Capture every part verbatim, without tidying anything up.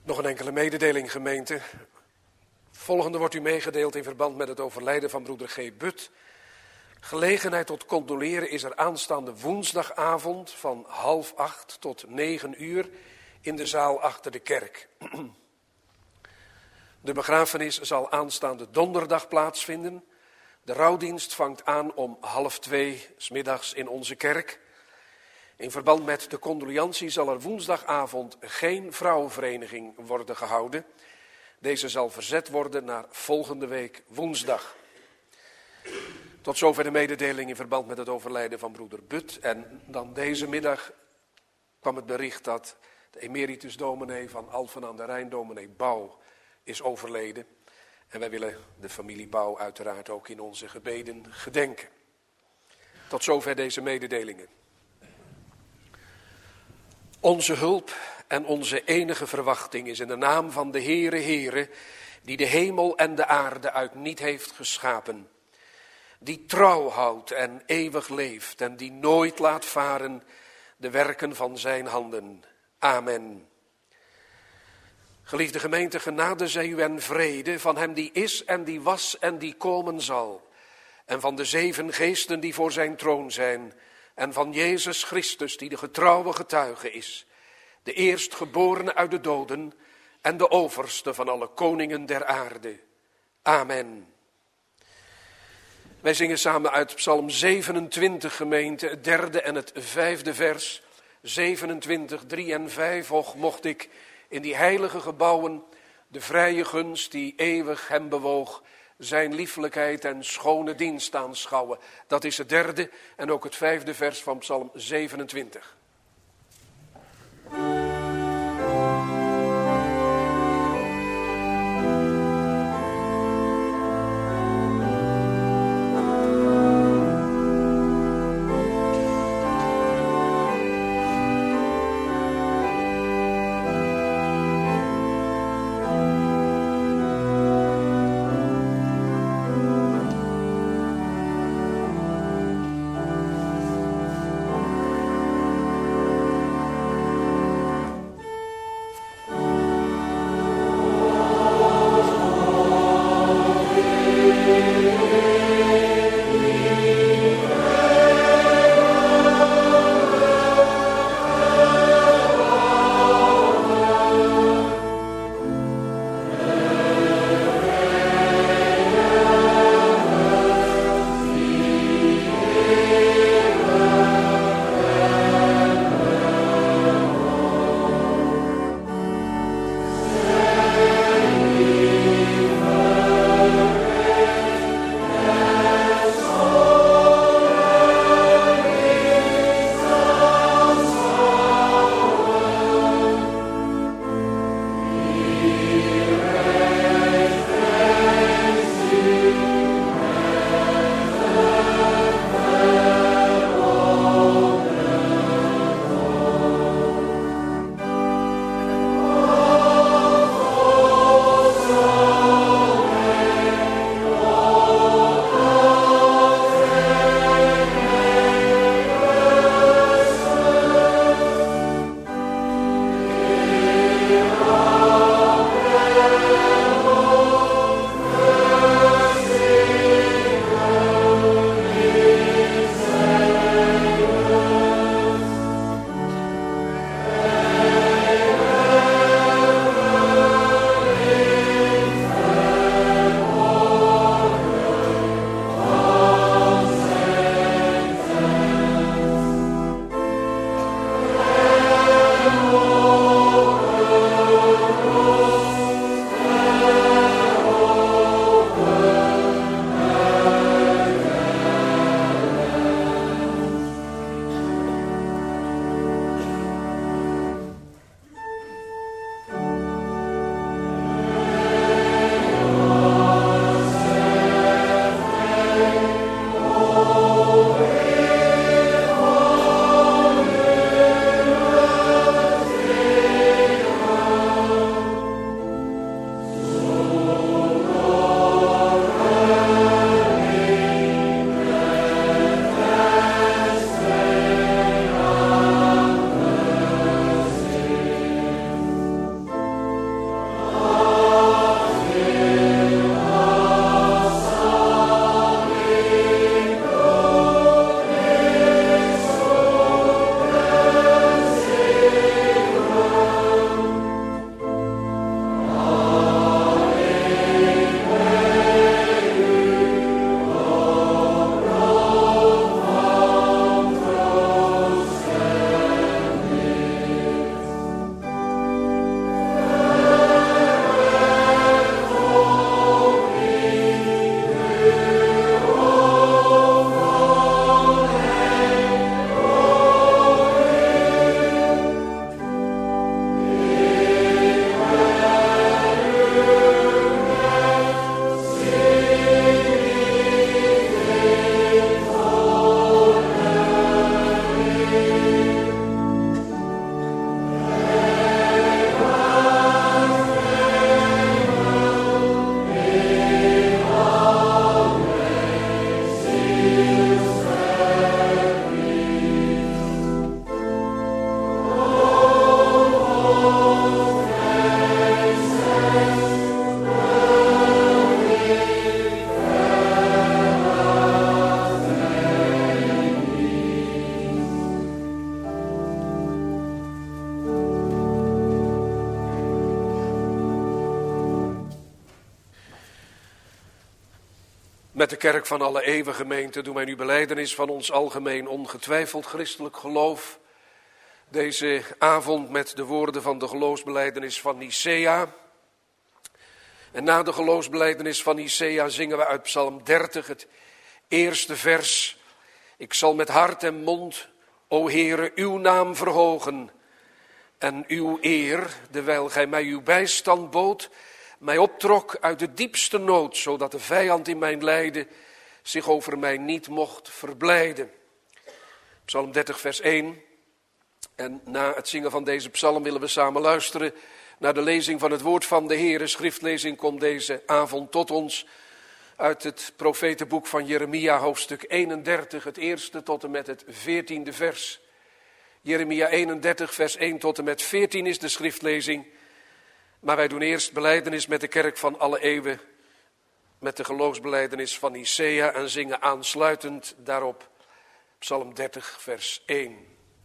Nog een enkele mededeling, gemeente. Volgende wordt u meegedeeld in verband met het overlijden van broeder G. But. Gelegenheid tot condoleren is er aanstaande woensdagavond van half acht tot negen uur in de zaal achter de kerk. De begrafenis zal aanstaande donderdag plaatsvinden. De rouwdienst vangt aan om half twee 's middags in onze kerk. In verband met de condoliantie zal er woensdagavond geen vrouwenvereniging worden gehouden. Deze zal verzet worden naar volgende week woensdag. Tot zover de mededeling in verband met het overlijden van broeder But. En dan deze middag kwam het bericht dat de emeritus dominee van Alphen aan de Rijn, dominee Bouw, is overleden. En wij willen de familie Bouw uiteraard ook in onze gebeden gedenken. Tot zover deze mededelingen. Onze hulp en onze enige verwachting is in de naam van de Heere Heere, die de hemel en de aarde uit niet heeft geschapen. Die trouw houdt en eeuwig leeft en die nooit laat varen de werken van zijn handen. Amen. Geliefde gemeente, genade zij u en vrede van hem die is en die was en die komen zal. En van de zeven geesten die voor zijn troon zijn. En van Jezus Christus die de getrouwe getuige is. De eerstgeborene uit de doden en de overste van alle koningen der aarde. Amen. Wij zingen samen uit Psalm zevenentwintig, gemeente, het derde en het vijfde vers. zevenentwintig, drie en vijf. Och, mocht ik in die heilige gebouwen de vrije gunst die eeuwig hem bewoog, zijn lieflijkheid en schone dienst aanschouwen. Dat is het derde en ook het vijfde vers van Psalm zevenentwintig. Met de kerk van alle eeuwen gemeente doen wij nu belijdenis van ons algemeen ongetwijfeld christelijk geloof. Deze avond met de woorden van de geloofsbelijdenis van Nicea. En na de geloofsbelijdenis van Nicea zingen we uit Psalm dertig het eerste vers. Ik zal met hart en mond, o Heere, uw naam verhogen en uw eer, dewijl gij mij uw bijstand bood, mij optrok uit de diepste nood, zodat de vijand in mijn lijden zich over mij niet mocht verblijden. Psalm dertig vers één. En na het zingen van deze psalm willen we samen luisteren naar de lezing van het woord van de Heer. De schriftlezing komt deze avond tot ons uit het profetenboek van Jeremia, hoofdstuk eenendertig, het eerste tot en met het veertiende vers. Jeremia eenendertig, vers één tot en met veertien is de schriftlezing. Maar wij doen eerst belijdenis met de kerk van alle eeuwen, met de geloofsbelijdenis van Nicea en zingen aansluitend daarop Psalm dertig, vers één.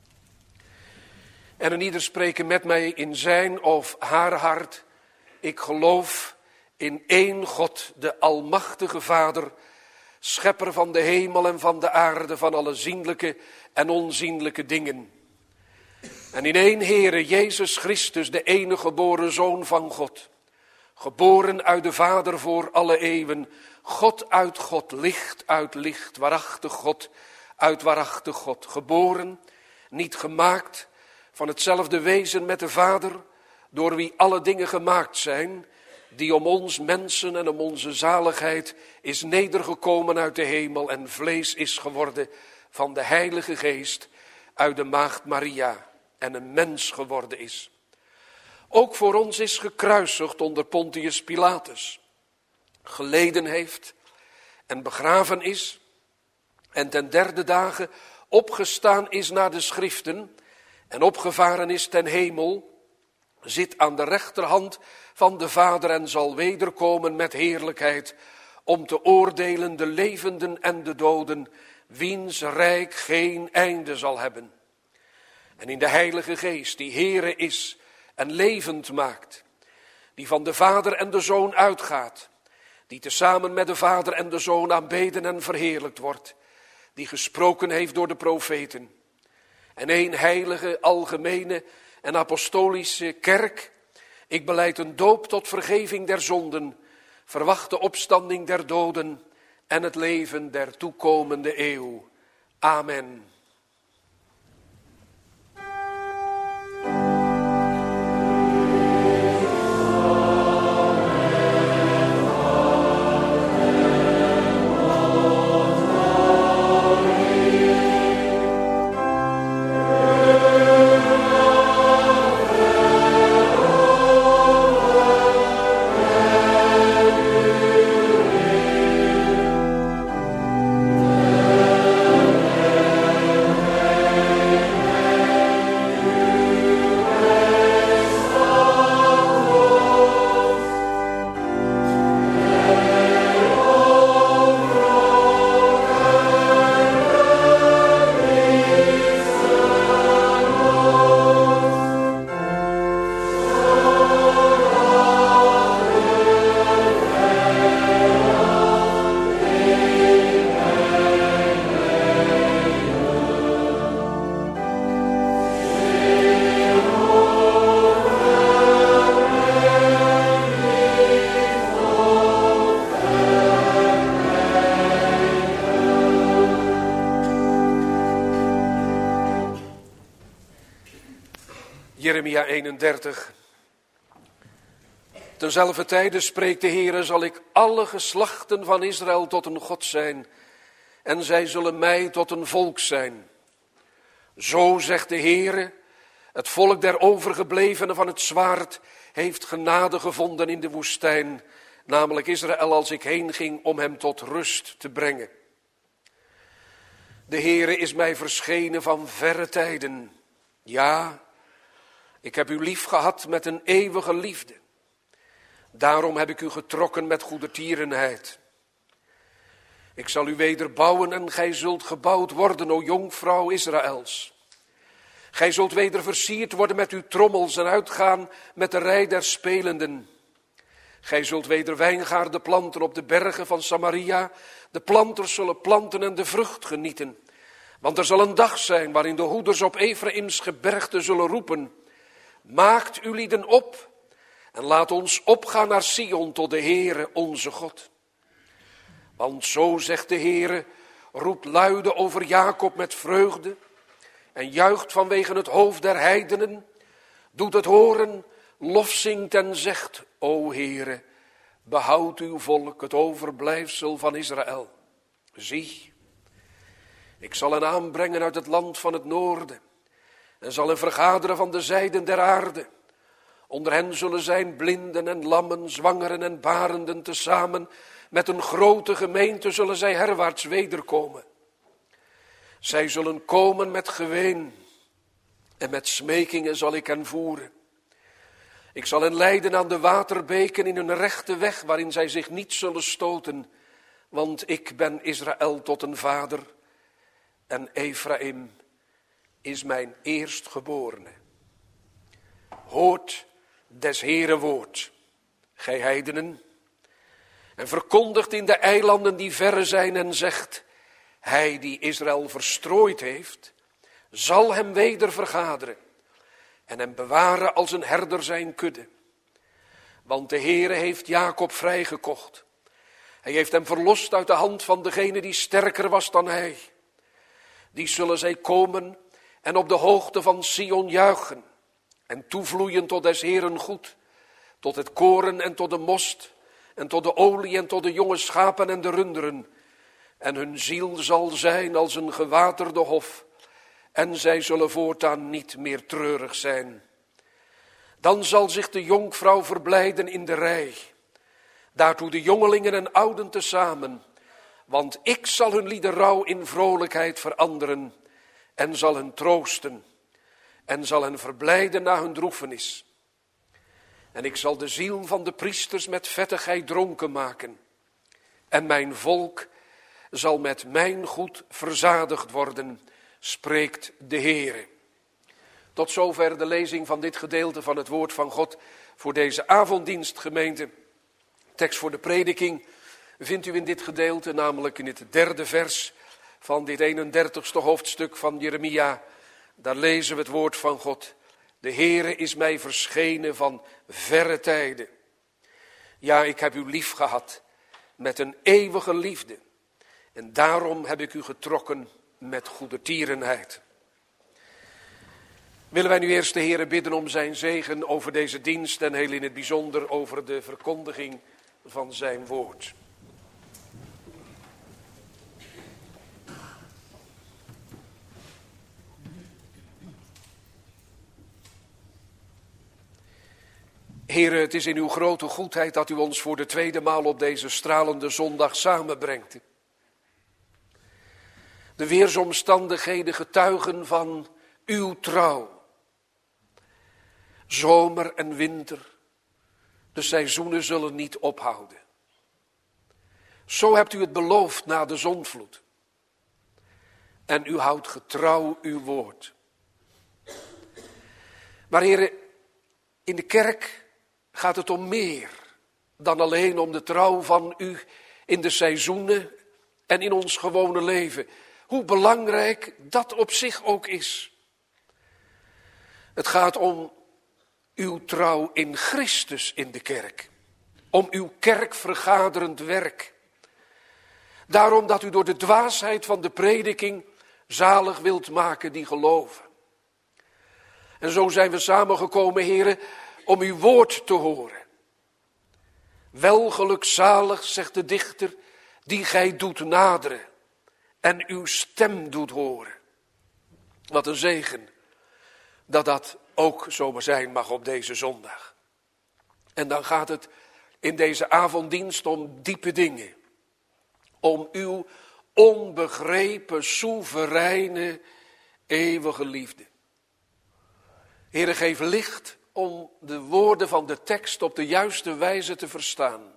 En een ieder spreken met mij in zijn of haar hart, ik geloof in één God, de almachtige Vader, schepper van de hemel en van de aarde, van alle zienlijke en onzienlijke dingen. En in één Heere, Jezus Christus, de enige geboren Zoon van God, geboren uit de Vader voor alle eeuwen, God uit God, licht uit licht, waarachtig God uit waarachtig God, geboren, niet gemaakt, van hetzelfde wezen met de Vader, door wie alle dingen gemaakt zijn, die om ons mensen en om onze zaligheid is nedergekomen uit de hemel en vlees is geworden van de Heilige Geest uit de maagd Maria en een mens geworden is. Ook voor ons is gekruisigd onder Pontius Pilatus, geleden heeft en begraven is en ten derde dagen opgestaan is naar de schriften en opgevaren is ten hemel, zit aan de rechterhand van de Vader en zal wederkomen met heerlijkheid om te oordelen de levenden en de doden, wiens rijk geen einde zal hebben. En in de Heilige Geest, die Heere is en levend maakt, die van de Vader en de Zoon uitgaat, die tezamen met de Vader en de Zoon aanbeden en verheerlijkt wordt, die gesproken heeft door de profeten. En één heilige, algemene en apostolische kerk. Ik belijd een doop tot vergeving der zonden, verwacht de opstanding der doden en het leven der toekomende eeuw. Amen. Jeremia eenendertig. Tenzelfde tijde spreekt de Heere, zal ik alle geslachten van Israël tot een God zijn, en zij zullen mij tot een volk zijn. Zo zegt de Heere, het volk der overgeblevenen van het zwaard heeft genade gevonden in de woestijn, namelijk Israël als ik heen ging om hem tot rust te brengen. De Heere is mij verschenen van verre tijden. Ja, ik heb u lief gehad met een eeuwige liefde. Daarom heb ik u getrokken met goedertierenheid. Ik zal u wederbouwen en gij zult gebouwd worden, o jonkvrouw Israëls. Gij zult weder versierd worden met uw trommels en uitgaan met de rij der spelenden. Gij zult weder wijngaarden planten op de bergen van Samaria. De planters zullen planten en de vrucht genieten. Want er zal een dag zijn waarin de hoeders op Efraims gebergte zullen roepen. Maakt uw lieden op en laat ons opgaan naar Sion tot de Heere onze God. Want zo zegt de Heere, roept luide over Jacob met vreugde en juicht vanwege het hoofd der heidenen. Doet het horen, lofzingt en zegt, o Heere, behoud uw volk, het overblijfsel van Israël. Zie, ik zal hen aanbrengen uit het land van het noorden en zal hen vergaderen van de zijden der aarde. Onder hen zullen zijn blinden en lammen, zwangeren en barenden tezamen. Met een grote gemeente zullen zij herwaarts wederkomen. Zij zullen komen met geween en met smekingen zal ik hen voeren. Ik zal hen leiden aan de waterbeken in een rechte weg waarin zij zich niet zullen stoten. Want ik ben Israël tot een vader en Efraïm is mijn eerstgeborene. Hoort des Heere woord, gij heidenen, en verkondigt in de eilanden die verre zijn en zegt, hij die Israël verstrooid heeft, zal hem weder vergaderen en hem bewaren als een herder zijn kudde. Want de Heere heeft Jacob vrijgekocht. Hij heeft hem verlost uit de hand van degene die sterker was dan hij. Die zullen zij komen en op de hoogte van Sion juichen en toevloeien tot des Heeren goed, tot het koren en tot de most en tot de olie en tot de jonge schapen en de runderen. En hun ziel zal zijn als een gewaterde hof en zij zullen voortaan niet meer treurig zijn. Dan zal zich de jonkvrouw verblijden in de rij, daartoe de jongelingen en ouden tezamen. Want ik zal hun lieden rouw in vrolijkheid veranderen en zal hen troosten en zal hen verblijden na hun droefenis. En ik zal de ziel van de priesters met vettigheid dronken maken en mijn volk zal met mijn goed verzadigd worden, spreekt de Heere. Tot zover de lezing van dit gedeelte van het woord van God voor deze avonddienst, gemeente. Tekst voor de prediking vindt u in dit gedeelte, namelijk in het derde vers van dit eenendertigste hoofdstuk van Jeremia. Daar lezen we het woord van God. De Heere is mij verschenen van verre tijden. Ja, ik heb u lief gehad met een eeuwige liefde. En daarom heb ik u getrokken met goedertierenheid. Willen wij nu eerst de Heere bidden om zijn zegen over deze dienst en heel in het bijzonder over de verkondiging van zijn woord. Heere, het is in uw grote goedheid dat u ons voor de tweede maal op deze stralende zondag samenbrengt. De weersomstandigheden getuigen van uw trouw. Zomer en winter, de seizoenen zullen niet ophouden. Zo hebt u het beloofd na de zondvloed. En u houdt getrouw uw woord. Maar Heere, in de kerk gaat het om meer dan alleen om de trouw van u in de seizoenen en in ons gewone leven. Hoe belangrijk dat op zich ook is. Het gaat om uw trouw in Christus in de kerk. Om uw kerkvergaderend werk. Daarom dat u door de dwaasheid van de prediking zalig wilt maken die geloven. En zo zijn we samengekomen, Heere, om uw woord te horen. Welgelukzalig, zegt de dichter, die gij doet naderen en uw stem doet horen. Wat een zegen dat dat ook zo zijn mag op deze zondag. En dan gaat het in deze avonddienst om diepe dingen. Om uw onbegrepen, soevereine, eeuwige liefde. Heere, geef licht om de woorden van de tekst op de juiste wijze te verstaan.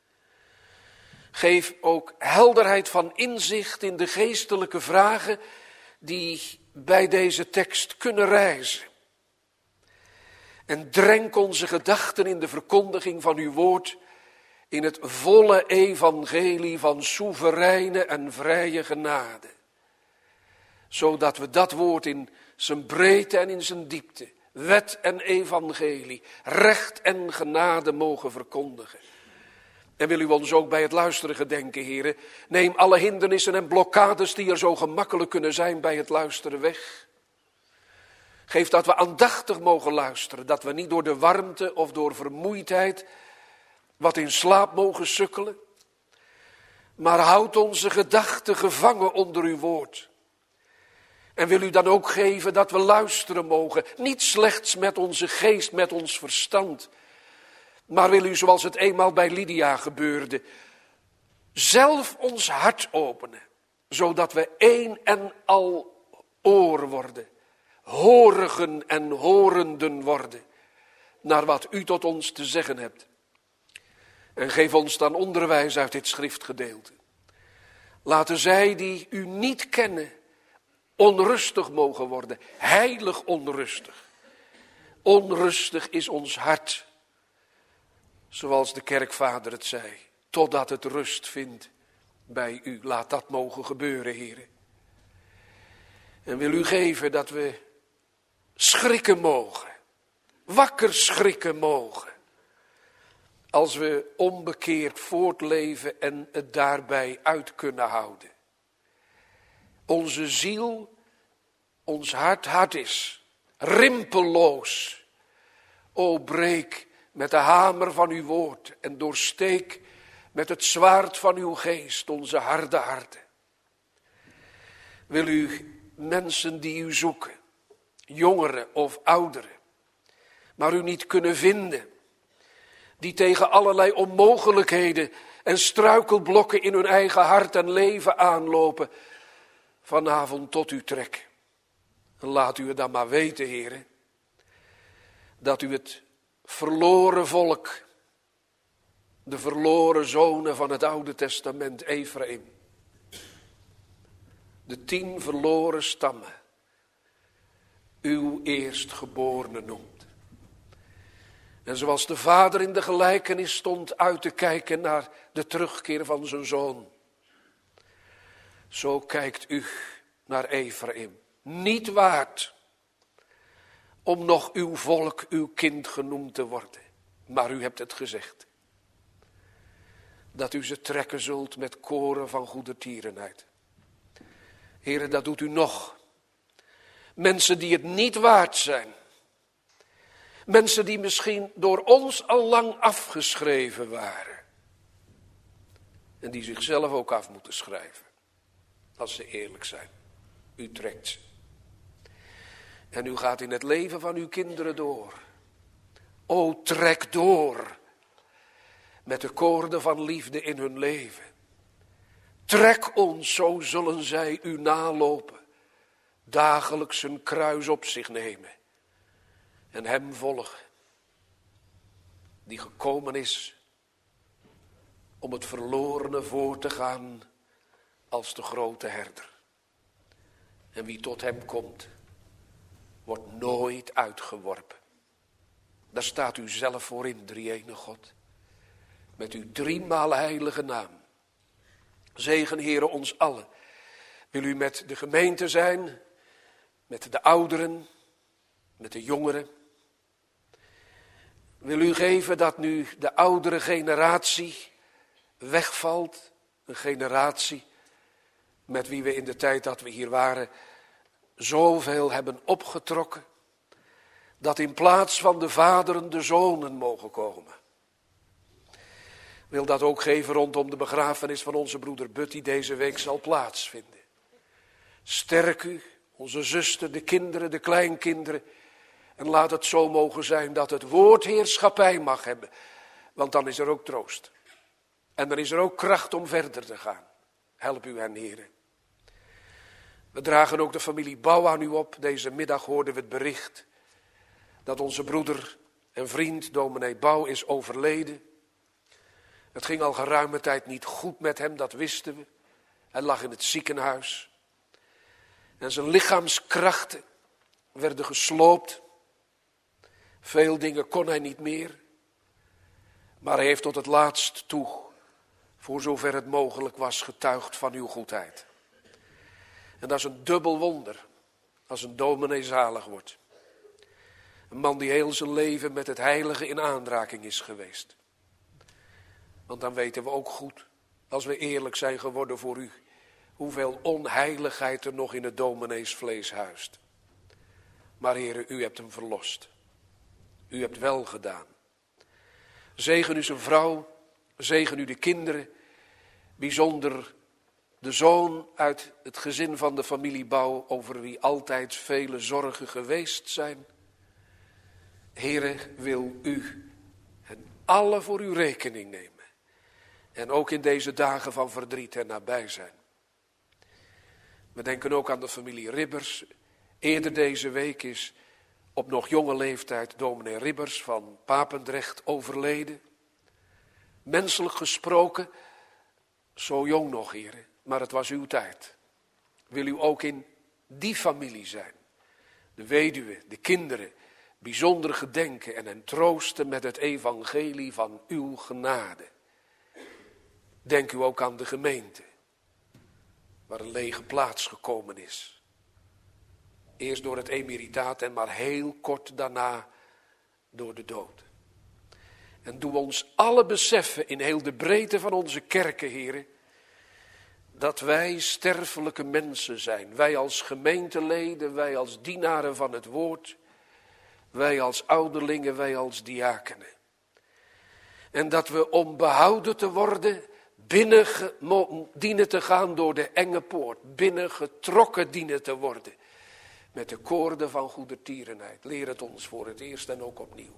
Geef ook helderheid van inzicht in de geestelijke vragen die bij deze tekst kunnen rijzen. En drenk onze gedachten in de verkondiging van uw woord in het volle evangelie van soevereine en vrije genade. Zodat we dat woord in zijn breedte en in zijn diepte, wet en evangelie, recht en genade mogen verkondigen. En wil u ons ook bij het luisteren gedenken, heren. Neem alle hindernissen en blokkades die er zo gemakkelijk kunnen zijn bij het luisteren weg. Geef dat we aandachtig mogen luisteren, dat we niet door de warmte of door vermoeidheid wat in slaap mogen sukkelen. Maar houd onze gedachten gevangen onder uw woord. En wil u dan ook geven dat we luisteren mogen, niet slechts met onze geest, met ons verstand. Maar wil u, zoals het eenmaal bij Lydia gebeurde, zelf ons hart openen, zodat we één en al oor worden, horigen en horenden worden, naar wat u tot ons te zeggen hebt. En geef ons dan onderwijs uit dit schriftgedeelte. Laten zij die u niet kennen, onrustig mogen worden, heilig onrustig. Onrustig is ons hart, zoals de kerkvader het zei, totdat het rust vindt bij u. Laat dat mogen gebeuren, heren. En wil u geven dat we schrikken mogen, wakker schrikken mogen, als we onbekeerd voortleven en het daarbij uit kunnen houden. Onze ziel, ons hart hard is, rimpelloos. O, breek met de hamer van uw woord en doorsteek met het zwaard van uw geest onze harde harten. Wil u mensen die u zoeken, jongeren of ouderen, maar u niet kunnen vinden, die tegen allerlei onmogelijkheden en struikelblokken in hun eigen hart en leven aanlopen, vanavond tot u trek. En laat u het dan maar weten, heren, dat u het verloren volk, de verloren zonen van het Oude Testament, Ephraim, de tien verloren stammen, uw eerstgeborene noemt. En zoals de vader in de gelijkenis stond uit te kijken naar de terugkeer van zijn zoon, zo kijkt u naar Ephraim. Niet waard om nog uw volk, uw kind genoemd te worden. Maar u hebt het gezegd. Dat u ze trekken zult met koren van goede tierenheid. Heren, dat doet u nog. Mensen die het niet waard zijn. Mensen die misschien door ons al lang afgeschreven waren. En die zichzelf ook af moeten schrijven. Als ze eerlijk zijn. U trekt ze. En u gaat in het leven van uw kinderen door. O, trek door. Met de koorden van liefde in hun leven. Trek ons, zo zullen zij u nalopen. Dagelijks een kruis op zich nemen. En hem volgen. Die gekomen is om het verlorene voor te gaan als de grote herder. En wie tot hem komt, wordt nooit uitgeworpen. Daar staat u zelf voor in, drie-ene God. Met uw driemaal heilige naam. Zegen, Heere, ons allen. Wil u met de gemeente zijn, met de ouderen, met de jongeren. Wil u geven dat nu de oudere generatie wegvalt. Een generatie met wie we in de tijd dat we hier waren zoveel hebben opgetrokken. Dat in plaats van de vaderen de zonen mogen komen. Wil dat ook geven rondom de begrafenis van onze broeder But die deze week zal plaatsvinden. Sterk u, onze zuster, de kinderen, de kleinkinderen. En laat het zo mogen zijn dat het woord heerschappij mag hebben. Want dan is er ook troost. En dan is er ook kracht om verder te gaan. Help u hen, heren. We dragen ook de familie Bouw aan u op. Deze middag hoorden we het bericht dat onze broeder en vriend dominee Bouw is overleden. Het ging al geruime tijd niet goed met hem, dat wisten we. Hij lag in het ziekenhuis. En zijn lichaamskrachten werden gesloopt. Veel dingen kon hij niet meer. Maar hij heeft tot het laatst toe, voor zover het mogelijk was, getuigd van uw goedheid. En dat is een dubbel wonder, als een dominee zalig wordt. Een man die heel zijn leven met het heilige in aanraking is geweest. Want dan weten we ook goed, als we eerlijk zijn geworden voor u, hoeveel onheiligheid er nog in het domineesvlees huist. Maar Heere, u hebt hem verlost. U hebt wel gedaan. Zegen u zijn vrouw, zegen u de kinderen, bijzonder de zoon uit het gezin van de familie Bouw, over wie altijd vele zorgen geweest zijn. Heere, wil u hen alle voor uw rekening nemen. En ook in deze dagen van verdriet en nabij zijn. We denken ook aan de familie Ribbers. Eerder deze week is op nog jonge leeftijd dominee Ribbers van Papendrecht overleden. Menselijk gesproken, zo jong nog, heren, maar het was uw tijd. Wil u ook in die familie zijn, de weduwe, de kinderen, bijzonder gedenken en hen troosten met het evangelie van uw genade. Denk u ook aan de gemeente, waar een lege plaats gekomen is. Eerst door het emeritaat en maar heel kort daarna door de dood. En doe ons alle beseffen in heel de breedte van onze kerken, heren, dat wij sterfelijke mensen zijn. Wij als gemeenteleden, wij als dienaren van het woord, wij als ouderlingen, wij als diakenen. En dat we om behouden te worden, binnen ge, dienen te gaan door de enge poort, binnen getrokken dienen te worden. Met de koorden van goedertierenheid. Leer het ons voor het eerst en ook opnieuw.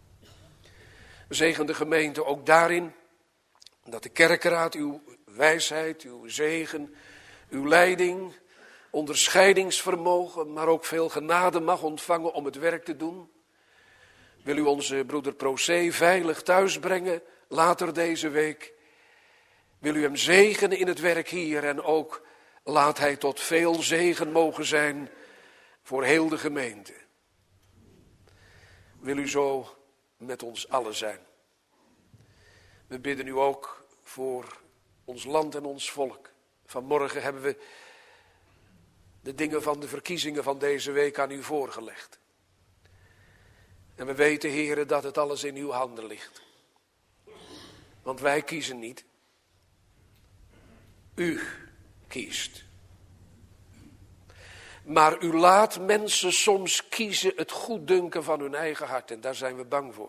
Zegen de gemeente ook daarin, dat de kerkeraad uw wijsheid, uw zegen, uw leiding, onderscheidingsvermogen, maar ook veel genade mag ontvangen om het werk te doen. Wil u onze broeder Procé veilig thuis brengen, later deze week. Wil u hem zegenen in het werk hier en ook laat hij tot veel zegen mogen zijn voor heel de gemeente. Wil u zo met ons allen zijn. We bidden u ook voor ons land en ons volk. Vanmorgen hebben we de dingen van de verkiezingen van deze week aan u voorgelegd. En we weten, heren, dat het alles in uw handen ligt. Want wij kiezen niet. U kiest. Maar u laat mensen soms kiezen het goeddunken van hun eigen hart. En daar zijn we bang voor.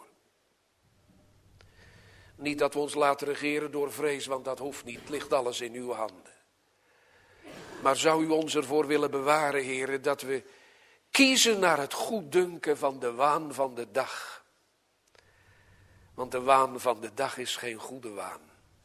Niet dat we ons laten regeren door vrees, want dat hoeft niet. Het ligt alles in uw handen. Maar zou u ons ervoor willen bewaren, heren, dat we kiezen naar het goeddunken van de waan van de dag. Want de waan van de dag is geen goede waan.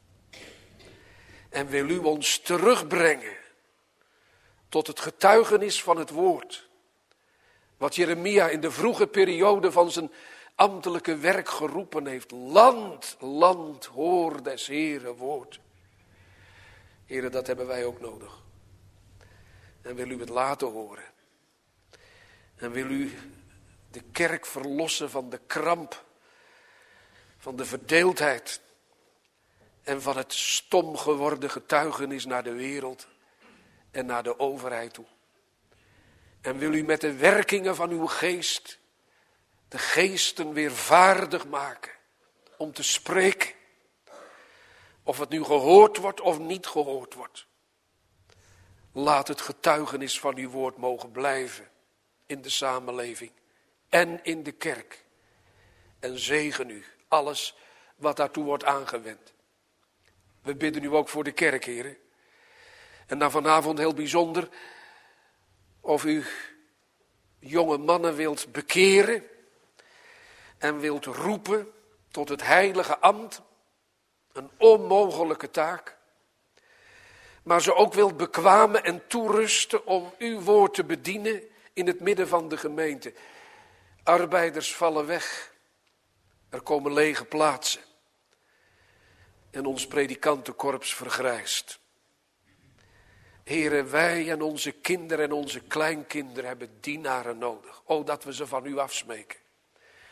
En wil u ons terugbrengen tot het getuigenis van het woord. Wat Jeremia in de vroege periode van zijn ambtelijke werk geroepen heeft. Land, land, hoor des Heeren woord. Heren, dat hebben wij ook nodig. En wil u het laten horen. En wil u de kerk verlossen van de kramp, van de verdeeldheid en van het stom geworden getuigenis naar de wereld en naar de overheid toe. En wil u met de werkingen van uw geest de geesten weer vaardig maken om te spreken. Of het nu gehoord wordt of niet gehoord wordt. Laat het getuigenis van uw woord mogen blijven in de samenleving en in de kerk. En zegen u alles wat daartoe wordt aangewend. We bidden u ook voor de kerk, heren. En dan vanavond heel bijzonder, of u jonge mannen wilt bekeren en wilt roepen tot het heilige ambt, een onmogelijke taak, maar ze ook wilt bekwamen en toerusten om uw woord te bedienen in het midden van de gemeente. Arbeiders vallen weg, er komen lege plaatsen en ons predikantenkorps vergrijst. Heren, wij en onze kinderen en onze kleinkinderen hebben dienaren nodig. O, dat we ze van u afsmeken.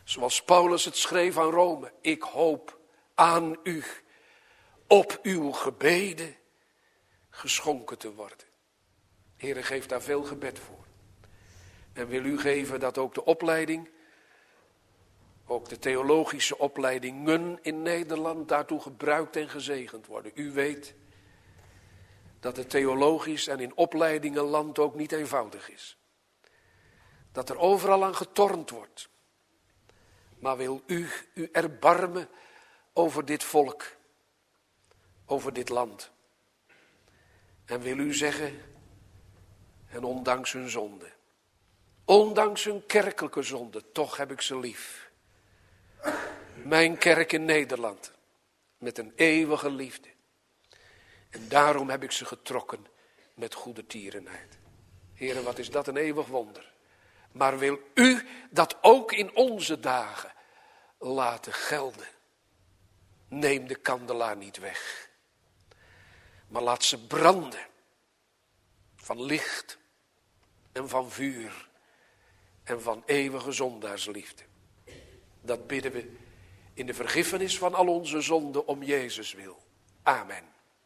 Zoals Paulus het schreef aan Rome. Ik hoop aan u, op uw gebeden geschonken te worden. Heere, geef daar veel gebed voor. En wil u geven dat ook de opleiding, ook de theologische opleidingen in Nederland daartoe gebruikt en gezegend worden. U weet dat het theologisch en in opleidingenland ook niet eenvoudig is. Dat er overal aan getornd wordt. Maar wil u u erbarmen over dit volk, over dit land. En wil u zeggen, en ondanks hun zonde, ondanks hun kerkelijke zonde, toch heb ik ze lief. Mijn kerk in Nederland, met een eeuwige liefde. En daarom heb ik ze getrokken met goede tierenheid. Heren, wat is dat een eeuwig wonder. Maar wil u dat ook in onze dagen laten gelden. Neem de kandelaar niet weg. Maar laat ze branden. Van licht en van vuur. En van eeuwige zondaarsliefde. Dat bidden we in de vergiffenis van al onze zonden om Jezus wil. Amen.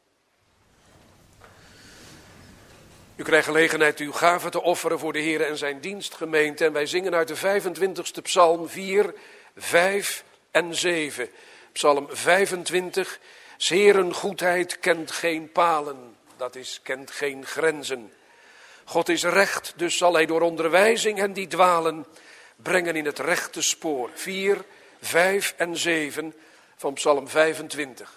U krijgt gelegenheid uw gave te offeren voor de Heer en zijn dienstgemeente. En wij zingen uit de vijfentwintigste psalm vier, vijf en zeven. Psalm vijfentwintig. 's Heeren goedheid kent geen palen. Dat is, kent geen grenzen. God is recht, dus zal hij door onderwijzing hen die dwalen brengen in het rechte spoor. vier, vijf en zeven van psalm vijfentwintig.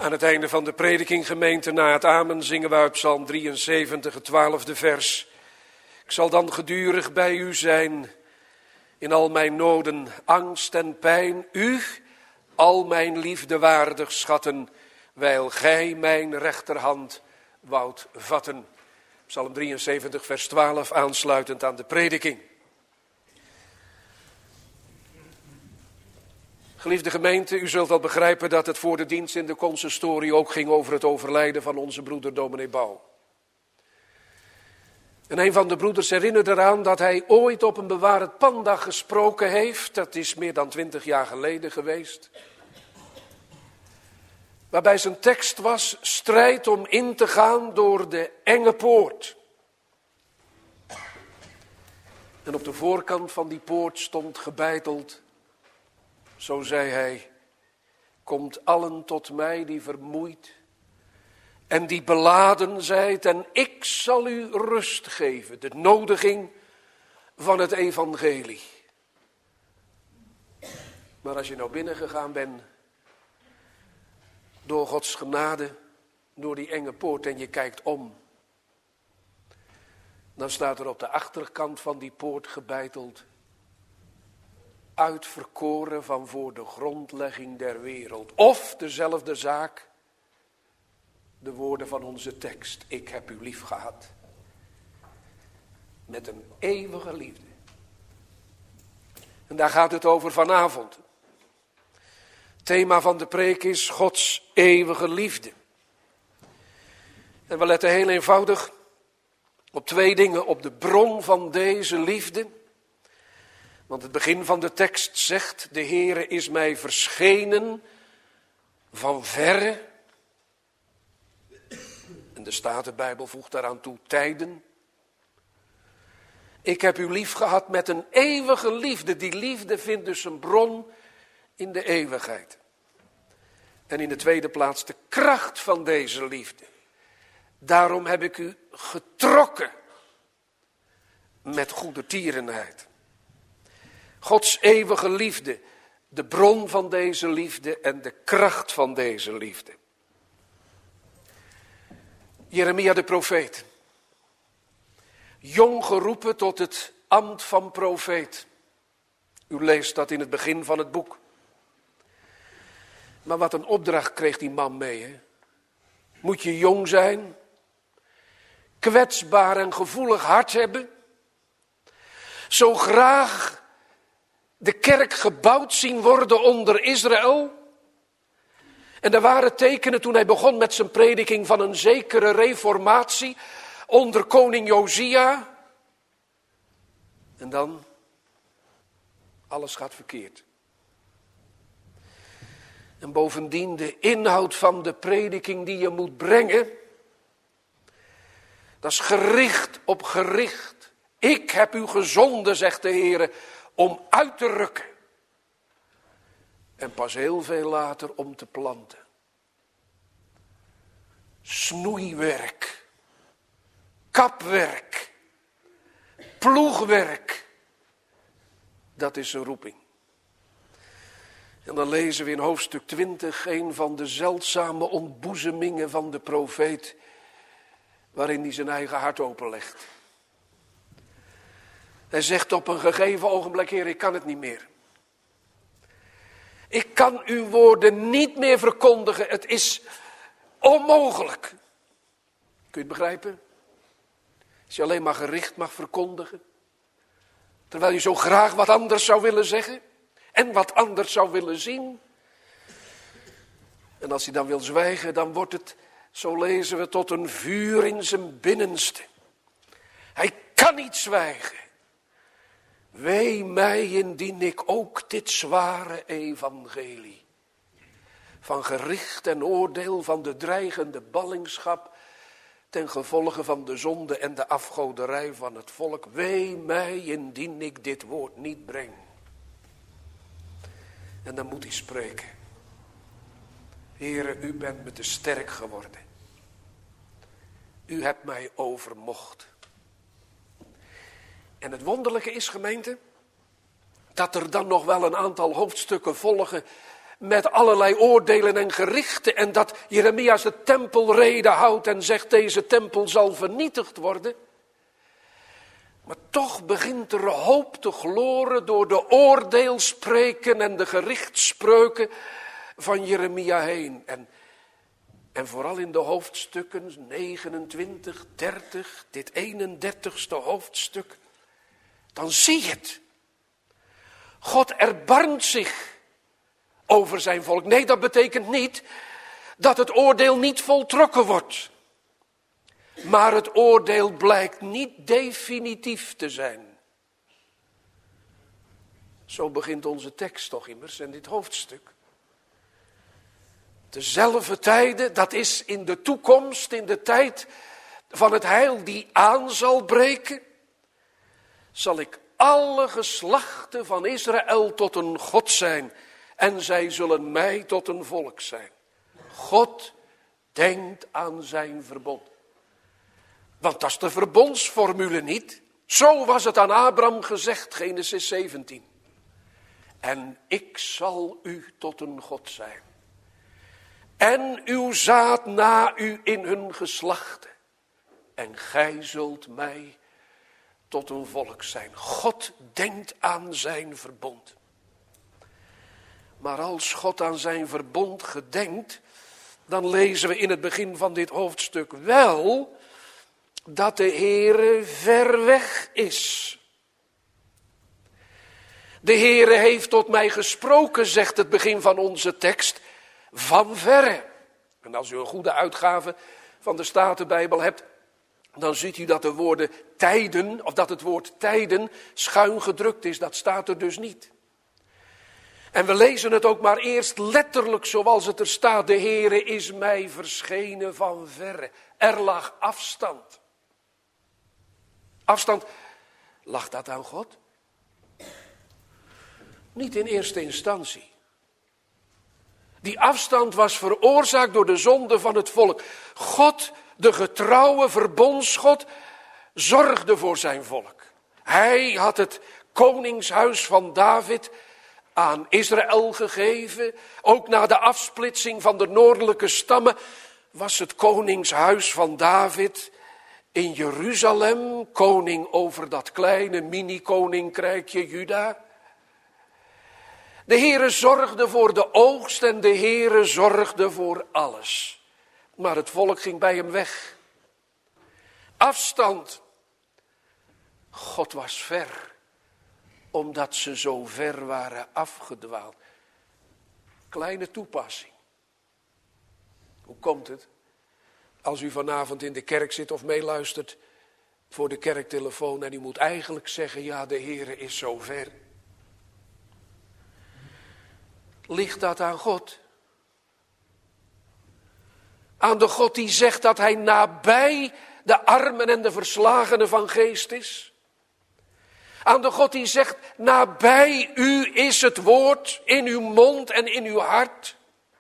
Aan het einde van de prediking, gemeente, na het amen, zingen we uit Psalm drieënzeventig, het twaalfde vers. Ik zal dan gedurig bij u zijn in al mijn noden, angst en pijn. U, al mijn liefde waardig schatten, wijl gij mijn rechterhand woudt vatten. Psalm drieënzeventig, vers twaalf, aansluitend aan de prediking. Geliefde gemeente, u zult wel begrijpen dat het voor de dienst in de consistorie ook ging over het overlijden van onze broeder dominee Bouw. En een van de broeders herinnerde eraan dat hij ooit op een bewaard pandag gesproken heeft. Dat is meer dan twintig jaar geleden geweest. Waarbij zijn tekst was: strijd om in te gaan door de enge poort. En op de voorkant van die poort stond gebeiteld, zo zei hij: komt allen tot mij die vermoeid en die beladen zijt, en ik zal u rust geven. De nodiging van het evangelie. Maar als je nou binnengegaan bent, door Gods genade, door die enge poort, en je kijkt om, dan staat er op de achterkant van die poort gebeiteld: uitverkoren van voor de grondlegging der wereld. Of dezelfde zaak, de woorden van onze tekst: ik heb u lief gehad met een eeuwige liefde. En daar gaat het over vanavond. Het thema van de preek is Gods eeuwige liefde. En we letten heel eenvoudig op twee dingen: op de bron van deze liefde. Want het begin van de tekst zegt: de Heere is mij verschenen van verre. En de Statenbijbel voegt daaraan toe tijden. Ik heb u lief gehad met een eeuwige liefde. Die liefde vindt dus een bron in de eeuwigheid. En in de tweede plaats de kracht van deze liefde. Daarom heb ik u getrokken met goedertierenheid. Gods eeuwige liefde, de bron van deze liefde en de kracht van deze liefde. Jeremia de profeet, jong geroepen tot het ambt van profeet. U leest dat in het begin van het boek. Maar wat een opdracht kreeg die man mee, hè? Moet je jong zijn, kwetsbaar en gevoelig hart hebben, zo graag de kerk gebouwd zien worden onder Israël. En er waren tekenen toen hij begon met zijn prediking van een zekere reformatie onder koning Josia. En dan, alles gaat verkeerd. En bovendien de inhoud van de prediking die je moet brengen, dat is gericht op gericht. Ik heb u gezonden, zegt de Heer, om uit te rukken. En pas heel veel later om te planten. Snoeiwerk, kapwerk, ploegwerk, dat is een roeping. En dan lezen we in hoofdstuk twintig een van de zeldzame ontboezemingen van de profeet, waarin hij zijn eigen hart openlegt. Hij zegt op een gegeven ogenblik: Heer, ik kan het niet meer. Ik kan uw woorden niet meer verkondigen. Het is onmogelijk. Kun je het begrijpen? Als je alleen maar gericht mag verkondigen, terwijl je zo graag wat anders zou willen zeggen en wat anders zou willen zien. En als hij dan wil zwijgen, dan wordt het, zo lezen we, tot een vuur in zijn binnenste. Hij kan niet zwijgen. Wee mij indien ik ook dit zware evangelie van gericht en oordeel, van de dreigende ballingschap ten gevolge van de zonde en de afgoderij van het volk, wee mij indien ik dit woord niet breng. En dan moet hij spreken: Heere, u bent me te sterk geworden. U hebt mij overmocht. En het wonderlijke is, gemeente, dat er dan nog wel een aantal hoofdstukken volgen met allerlei oordelen en gerichten en dat Jeremia de tempelrede houdt en zegt deze tempel zal vernietigd worden. Maar toch begint er hoop te gloren door de oordeelspreken en de gerichtsspreuken van Jeremia heen. En, en vooral in de hoofdstukken negenentwintig, dertig, dit eenendertigste hoofdstuk, dan zie je het. God erbarmt zich over zijn volk. Nee, dat betekent niet dat het oordeel niet voltrokken wordt. Maar het oordeel blijkt niet definitief te zijn. Zo begint onze tekst toch immers en dit hoofdstuk. Dezelfde tijden, dat is in de toekomst, in de tijd van het heil die aan zal breken, zal ik alle geslachten van Israël tot een God zijn en zij zullen mij tot een volk zijn. God denkt aan zijn verbond. Want dat is de verbondsformule niet. Zo was het aan Abraham gezegd, Genesis zeventien. En ik zal u tot een God zijn. En uw zaad na u in hun geslachten. En gij zult mij tot een volk zijn. God denkt aan zijn verbond. Maar als God aan zijn verbond gedenkt, dan lezen we in het begin van dit hoofdstuk wel dat de Heere ver weg is. De Heere heeft tot mij gesproken, zegt het begin van onze tekst, van verre. En als u een goede uitgave van de Statenbijbel hebt, dan ziet u dat de woorden tijden, of dat het woord tijden schuin gedrukt is. Dat staat er dus niet. En we lezen het ook maar eerst letterlijk zoals het er staat. De Heere is mij verschenen van verre. Er lag afstand. Afstand, lag dat aan God? Niet in eerste instantie. Die afstand was veroorzaakt door de zonde van het volk. God, de getrouwe verbondsgod, zorgde voor zijn volk. Hij had het koningshuis van David aan Israël gegeven. Ook na de afsplitsing van de noordelijke stammen was het koningshuis van David in Jeruzalem, koning over dat kleine mini-koninkrijkje Juda. De Heere zorgde voor de oogst en de Heere zorgde voor alles. Maar het volk ging bij hem weg. Afstand. God was ver, omdat ze zo ver waren afgedwaald. Kleine toepassing. Hoe komt het? Als u vanavond in de kerk zit of meeluistert voor de kerktelefoon en u moet eigenlijk zeggen, ja, de Heere is zo ver. Ligt dat aan God? Aan de God die zegt dat hij nabij de armen en de verslagenen van geest is? Aan de God die zegt, nabij u is het woord in uw mond en in uw hart?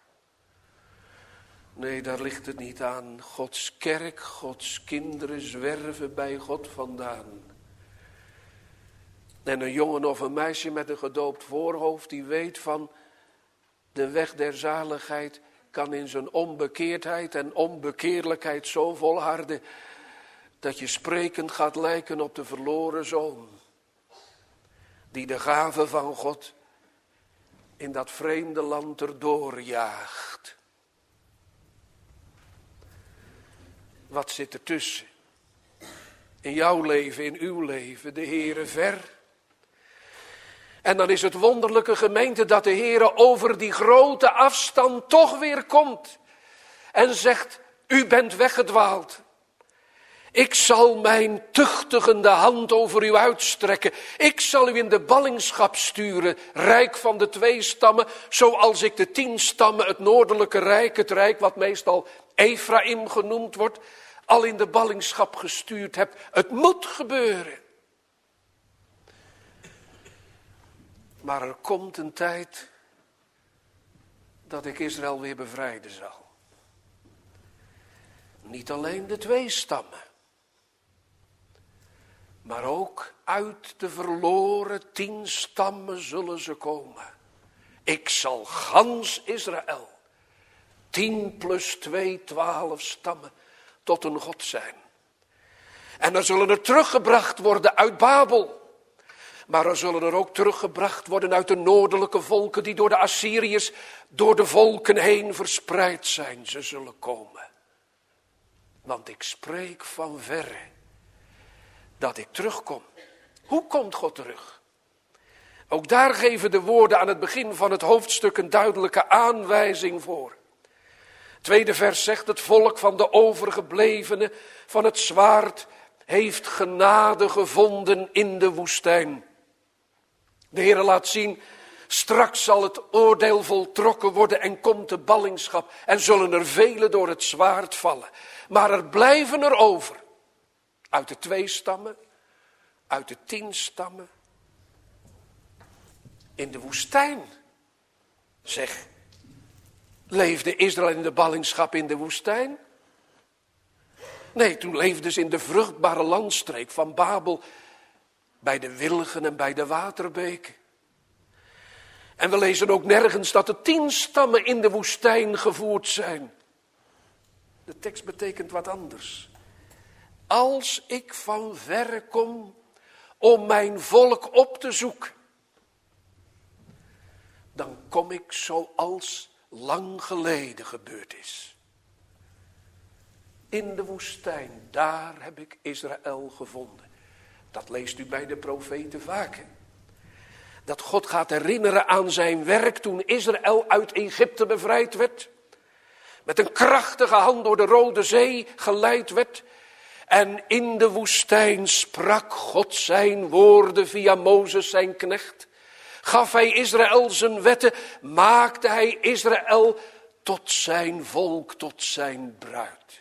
Nee, daar ligt het niet aan. Gods kerk, Gods kinderen zwerven bij God vandaan. En een jongen of een meisje met een gedoopt voorhoofd, die weet van de weg der zaligheid, kan in zijn onbekeerdheid en onbekeerlijkheid zo volharden, dat je sprekend gaat lijken op de verloren zoon, die de gave van God in dat vreemde land erdoor jaagt. Wat zit er tussen? In jouw leven, in uw leven, de Heere ver. En dan is het wonderlijke, gemeente, dat de Heere over die grote afstand toch weer komt. En zegt, u bent weggedwaald. Ik zal mijn tuchtigende hand over u uitstrekken. Ik zal u in de ballingschap sturen, rijk van de twee stammen, zoals ik de tien stammen, het noordelijke rijk, het rijk wat meestal Ephraim genoemd wordt, al in de ballingschap gestuurd heb. Het moet gebeuren. Maar er komt een tijd dat ik Israël weer bevrijden zal. Niet alleen de twee stammen, maar ook uit de verloren tien stammen zullen ze komen. Ik zal gans Israël, tien plus twee, twaalf stammen, tot een God zijn. En er zullen er teruggebracht worden uit Babel. Maar er zullen er ook teruggebracht worden uit de noordelijke volken die door de Assyriërs, door de volken heen verspreid zijn. Ze zullen komen. Want ik spreek van verre dat ik terugkom. Hoe komt God terug? Ook daar geven de woorden aan het begin van het hoofdstuk een duidelijke aanwijzing voor. Het tweede vers zegt: het volk van de overgeblevenen van het zwaard heeft genade gevonden in de woestijn. De Heere laat zien, straks zal het oordeel voltrokken worden en komt de ballingschap. En zullen er velen door het zwaard vallen. Maar er blijven er over. Uit de twee stammen, uit de tien stammen. In de woestijn. Zeg, leefde Israël in de ballingschap in de woestijn? Nee, toen leefden ze in de vruchtbare landstreek van Babel, bij de wilgen en bij de waterbeken. En we lezen ook nergens dat de tien stammen in de woestijn gevoerd zijn. De tekst betekent wat anders. Als ik van verre kom om mijn volk op te zoeken, dan kom ik zoals lang geleden gebeurd is. In de woestijn, daar heb ik Israël gevonden. Dat leest u bij de profeten vaak. Dat God gaat herinneren aan zijn werk toen Israël uit Egypte bevrijd werd. Met een krachtige hand door de Rode Zee geleid werd. En in de woestijn sprak God zijn woorden via Mozes zijn knecht. Gaf hij Israël zijn wetten, maakte hij Israël tot zijn volk, tot zijn bruid.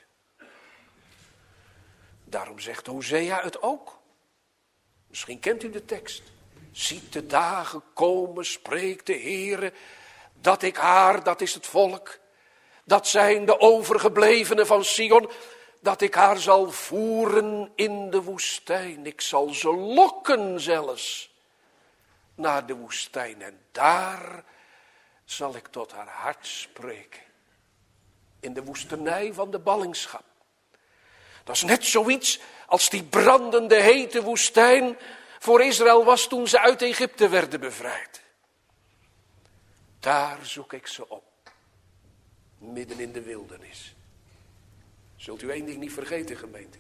Daarom zegt Hosea het ook. Misschien kent u de tekst. Ziet de dagen komen, spreekt de Heere, dat ik haar, dat is het volk, dat zijn de overgeblevenen van Sion, dat ik haar zal voeren in de woestijn. Ik zal ze lokken zelfs naar de woestijn en daar zal ik tot haar hart spreken. In de woestenij van de ballingschap. Dat is net zoiets als die brandende hete woestijn voor Israël was toen ze uit Egypte werden bevrijd. Daar zoek ik ze op. Midden in de wildernis. Zult u één ding niet vergeten, gemeente.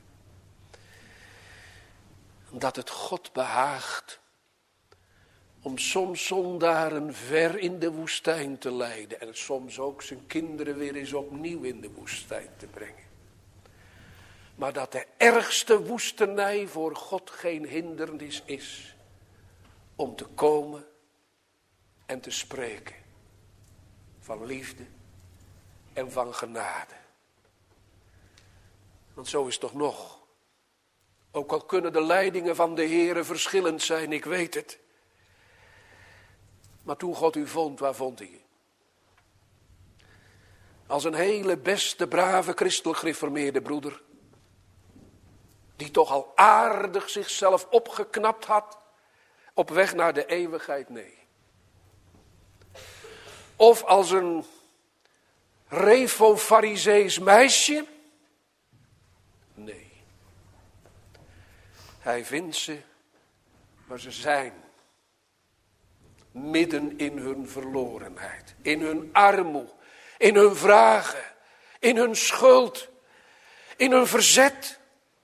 Dat het God behaagt om soms zondaren ver in de woestijn te leiden. En soms ook zijn kinderen weer eens opnieuw in de woestijn te brengen. Maar dat de ergste woestenij voor God geen hindernis is om te komen en te spreken van liefde en van genade. Want zo is het toch nog. Ook al kunnen de leidingen van de Heere verschillend zijn, ik weet het. Maar toen God u vond, waar vond hij je? Als een hele beste, brave, christelijk gereformeerde broeder. Die toch al aardig zichzelf opgeknapt had. Op weg naar de eeuwigheid, nee. Of als een refo-farisees meisje. Nee. Hij vindt ze waar ze zijn. Midden in hun verlorenheid. In hun armoede. In hun vragen. In hun schuld. In hun verzet.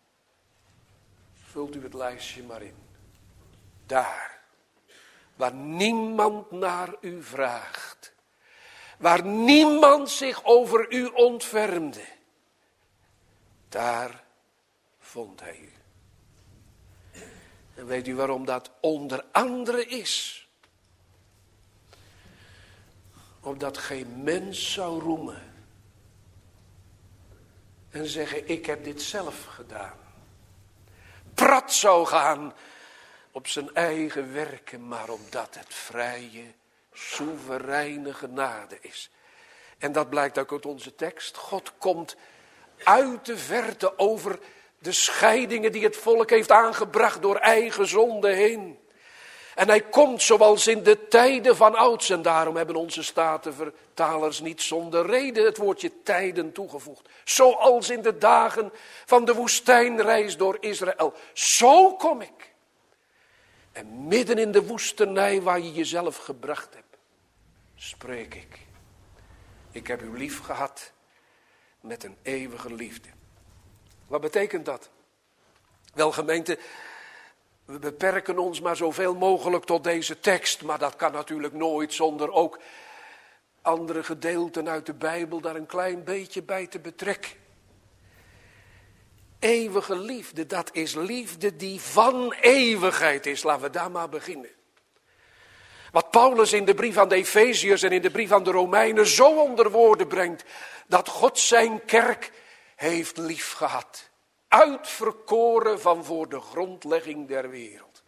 Vult u het lijstje maar in. Daar. Waar niemand naar u vraagt. Waar niemand zich over u ontfermde. Daar vond hij u. En weet u waarom dat onder andere is? Opdat geen mens zou roemen. En zeggen, ik heb dit zelf gedaan. Prat zou gaan op zijn eigen werken, maar omdat het vrije, soevereine genade is. En dat blijkt ook uit onze tekst. God komt uit de verte over de scheidingen die het volk heeft aangebracht door eigen zonde heen. En hij komt zoals in de tijden van ouds. En daarom hebben onze statenvertalers niet zonder reden het woordje tijden toegevoegd. Zoals in de dagen van de woestijnreis door Israël. Zo kom ik. En midden in de woestenij waar je jezelf gebracht hebt, spreek ik. Ik heb u lief gehad met een eeuwige liefde. Wat betekent dat? Wel, gemeente, we beperken ons maar zoveel mogelijk tot deze tekst, maar dat kan natuurlijk nooit zonder ook andere gedeelten uit de Bijbel daar een klein beetje bij te betrekken. Eeuwige liefde, dat is liefde die van eeuwigheid is. Laten we daar maar beginnen. Wat Paulus in de brief aan de Efeziërs en in de brief aan de Romeinen zo onder woorden brengt, dat God zijn kerk heeft lief gehad. Uitverkoren van voor de grondlegging der wereld.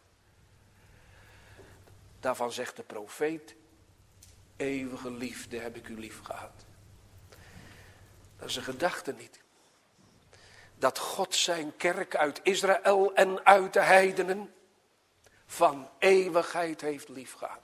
Daarvan zegt de profeet, eeuwige liefde heb ik u lief gehad. Dat is een gedachte niet. Dat God zijn kerk uit Israël en uit de heidenen van eeuwigheid heeft lief gehad.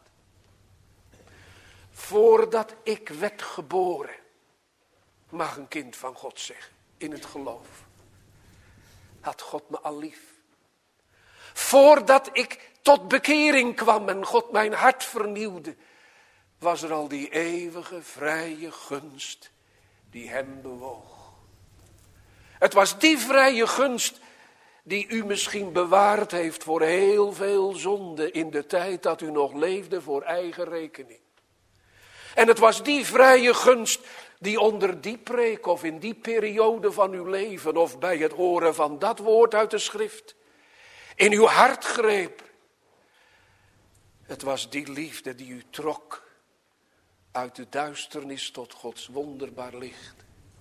Voordat ik werd geboren, mag een kind van God zeggen, in het geloof, had God me al lief. Voordat ik tot bekering kwam en God mijn hart vernieuwde, was er al die eeuwige vrije gunst die hem bewoog. Het was die vrije gunst die u misschien bewaard heeft voor heel veel zonde in de tijd dat u nog leefde voor eigen rekening. En het was die vrije gunst die onder die preek of in die periode van uw leven of bij het horen van dat woord uit de schrift in uw hart greep. Het was die liefde die u trok uit de duisternis tot Gods wonderbaar licht.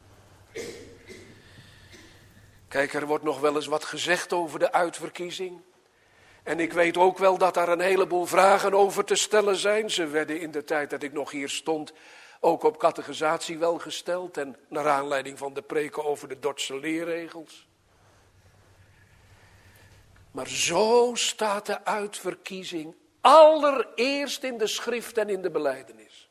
Kijk, er wordt nog wel eens wat gezegd over de uitverkiezing. En ik weet ook wel dat daar een heleboel vragen over te stellen zijn. Ze werden in de tijd dat ik nog hier stond ook op catechisatie wel gesteld. En naar aanleiding van de preken over de Dordtse leerregels. Maar zo staat de uitverkiezing allereerst in de schrift en in de belijdenis.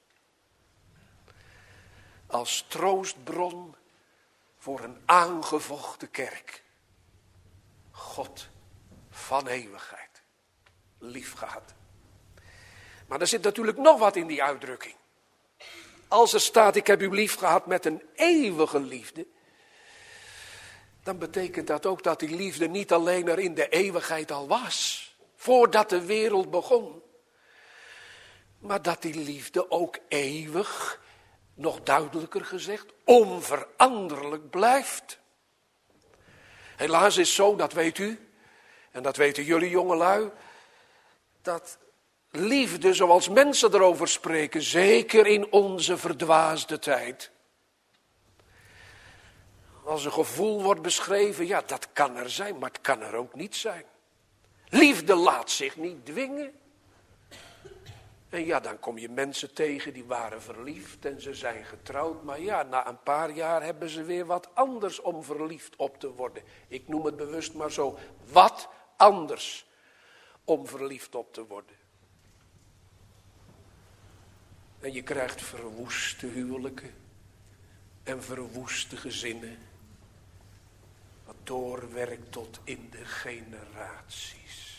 Als troostbron voor een aangevochten kerk. God van eeuwigheid. Lief gehad. Maar er zit natuurlijk nog wat in die uitdrukking. Als er staat, ik heb u lief gehad met een eeuwige liefde. Dan betekent dat ook dat die liefde niet alleen er in de eeuwigheid al was. Voordat de wereld begon. Maar dat die liefde ook eeuwig, nog duidelijker gezegd, onveranderlijk blijft. Helaas is zo, dat weet u, en dat weten jullie jongelui, dat liefde zoals mensen erover spreken, zeker in onze verdwaasde tijd. Als een gevoel wordt beschreven, ja, dat kan er zijn, maar het kan er ook niet zijn. Liefde laat zich niet dwingen. En ja, dan kom je mensen tegen die waren verliefd en ze zijn getrouwd. Maar ja, na een paar jaar hebben ze weer wat anders om verliefd op te worden. Ik noem het bewust maar zo. Wat anders om verliefd op te worden. En je krijgt verwoeste huwelijken en verwoeste gezinnen. Wat doorwerkt tot in de generaties.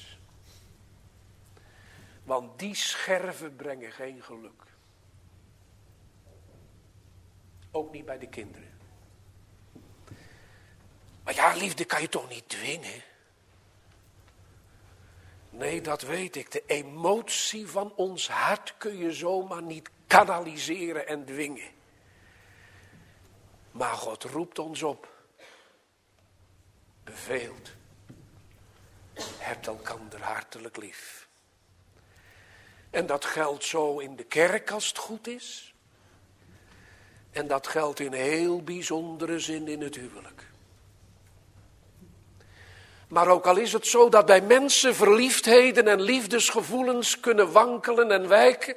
Want die scherven brengen geen geluk. Ook niet bij de kinderen. Maar ja, liefde kan je toch niet dwingen? Nee, dat weet ik. De emotie van ons hart kun je zomaar niet kanaliseren en dwingen. Maar God roept ons op. Beveelt. Hebt elkander hartelijk lief. En dat geldt zo in de kerk als het goed is. En dat geldt in heel bijzondere zin in het huwelijk. Maar ook al is het zo dat bij mensen verliefdheden en liefdesgevoelens kunnen wankelen en wijken.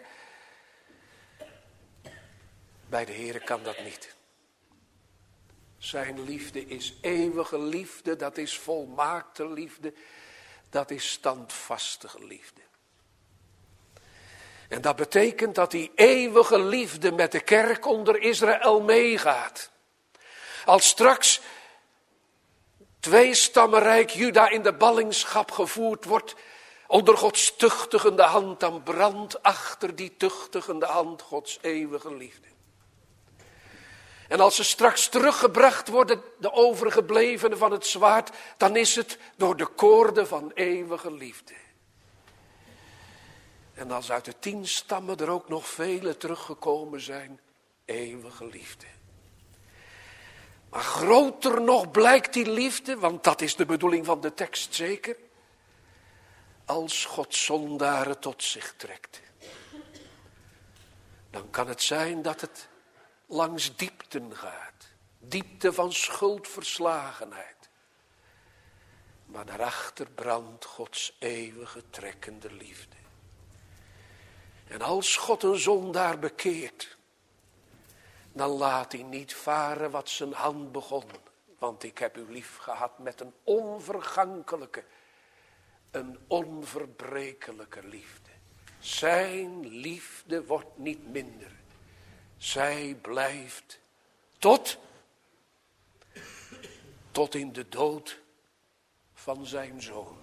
Bij de Heere kan dat niet. Zijn liefde is eeuwige liefde, dat is volmaakte liefde, dat is standvastige liefde. En dat betekent dat die eeuwige liefde met de kerk onder Israël meegaat. Als straks twee stammenrijk Juda in de ballingschap gevoerd wordt, onder Gods tuchtigende hand, dan brandt achter die tuchtigende hand Gods eeuwige liefde. En als ze straks teruggebracht worden, de overgeblevenen van het zwaard, dan is het door de koorden van eeuwige liefde. En als uit de tien stammen er ook nog vele teruggekomen zijn, eeuwige liefde. Maar groter nog blijkt die liefde, want dat is de bedoeling van de tekst zeker, als God zondaren tot zich trekt. Dan kan het zijn dat het langs diepten gaat, diepte van schuldverslagenheid. Maar daarachter brandt Gods eeuwige trekkende liefde. En als God een zondaar bekeert, dan laat hij niet varen wat zijn hand begon. Want ik heb u lief gehad met een onvergankelijke, een onverbrekelijke liefde. Zijn liefde wordt niet minder. Zij blijft tot, tot in de dood van zijn zoon.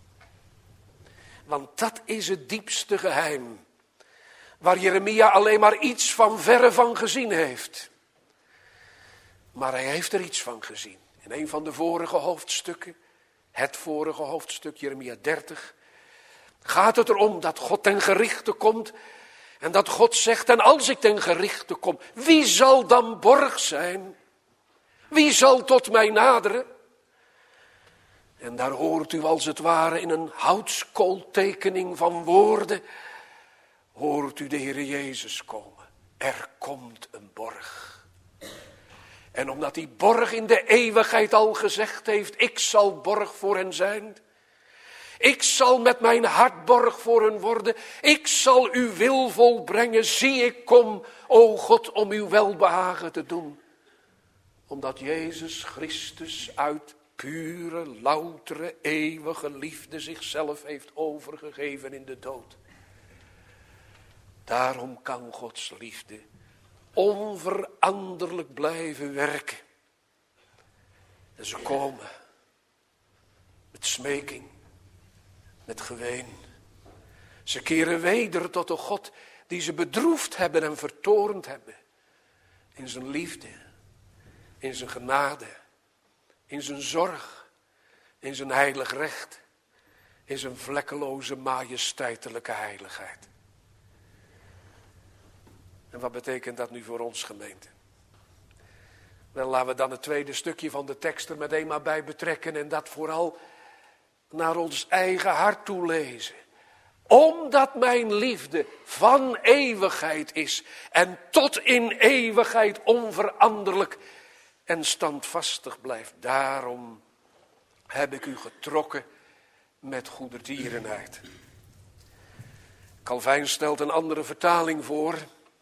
Want dat is het diepste geheim, waar Jeremia alleen maar iets van verre van gezien heeft. Maar hij heeft er iets van gezien. In een van de vorige hoofdstukken, het vorige hoofdstuk, Jeremia dertig, gaat het erom dat God ten gerichte komt. En dat God zegt, en als ik ten gerichte kom, wie zal dan borg zijn? Wie zal tot mij naderen? En daar hoort u als het ware in een houtskooltekening van woorden, hoort u de Heer Jezus komen. Er komt een borg. En omdat die borg in de eeuwigheid al gezegd heeft, ik zal borg voor hen zijn. Ik zal met mijn hart borg voor hen worden. Ik zal uw wil volbrengen. Zie, ik kom, o God, om uw welbehagen te doen. Omdat Jezus Christus uit pure, loutere, eeuwige liefde zichzelf heeft overgegeven in de dood. Daarom kan Gods liefde onveranderlijk blijven werken. En ze komen met smeking, met geween. Ze keren weder tot de God die ze bedroefd hebben en vertorend hebben. In zijn liefde, in zijn genade, in zijn zorg, in zijn heilig recht, in zijn vlekkeloze majesteitelijke heiligheid. En wat betekent dat nu voor ons, gemeente? Wel, laten we dan het tweede stukje van de tekst er meteen maar bij betrekken en dat vooral naar ons eigen hart toe lezen. Omdat mijn liefde van eeuwigheid is en tot in eeuwigheid onveranderlijk en standvastig blijft. Daarom heb ik u getrokken met goedertierenheid. Calvijn stelt een andere vertaling voor.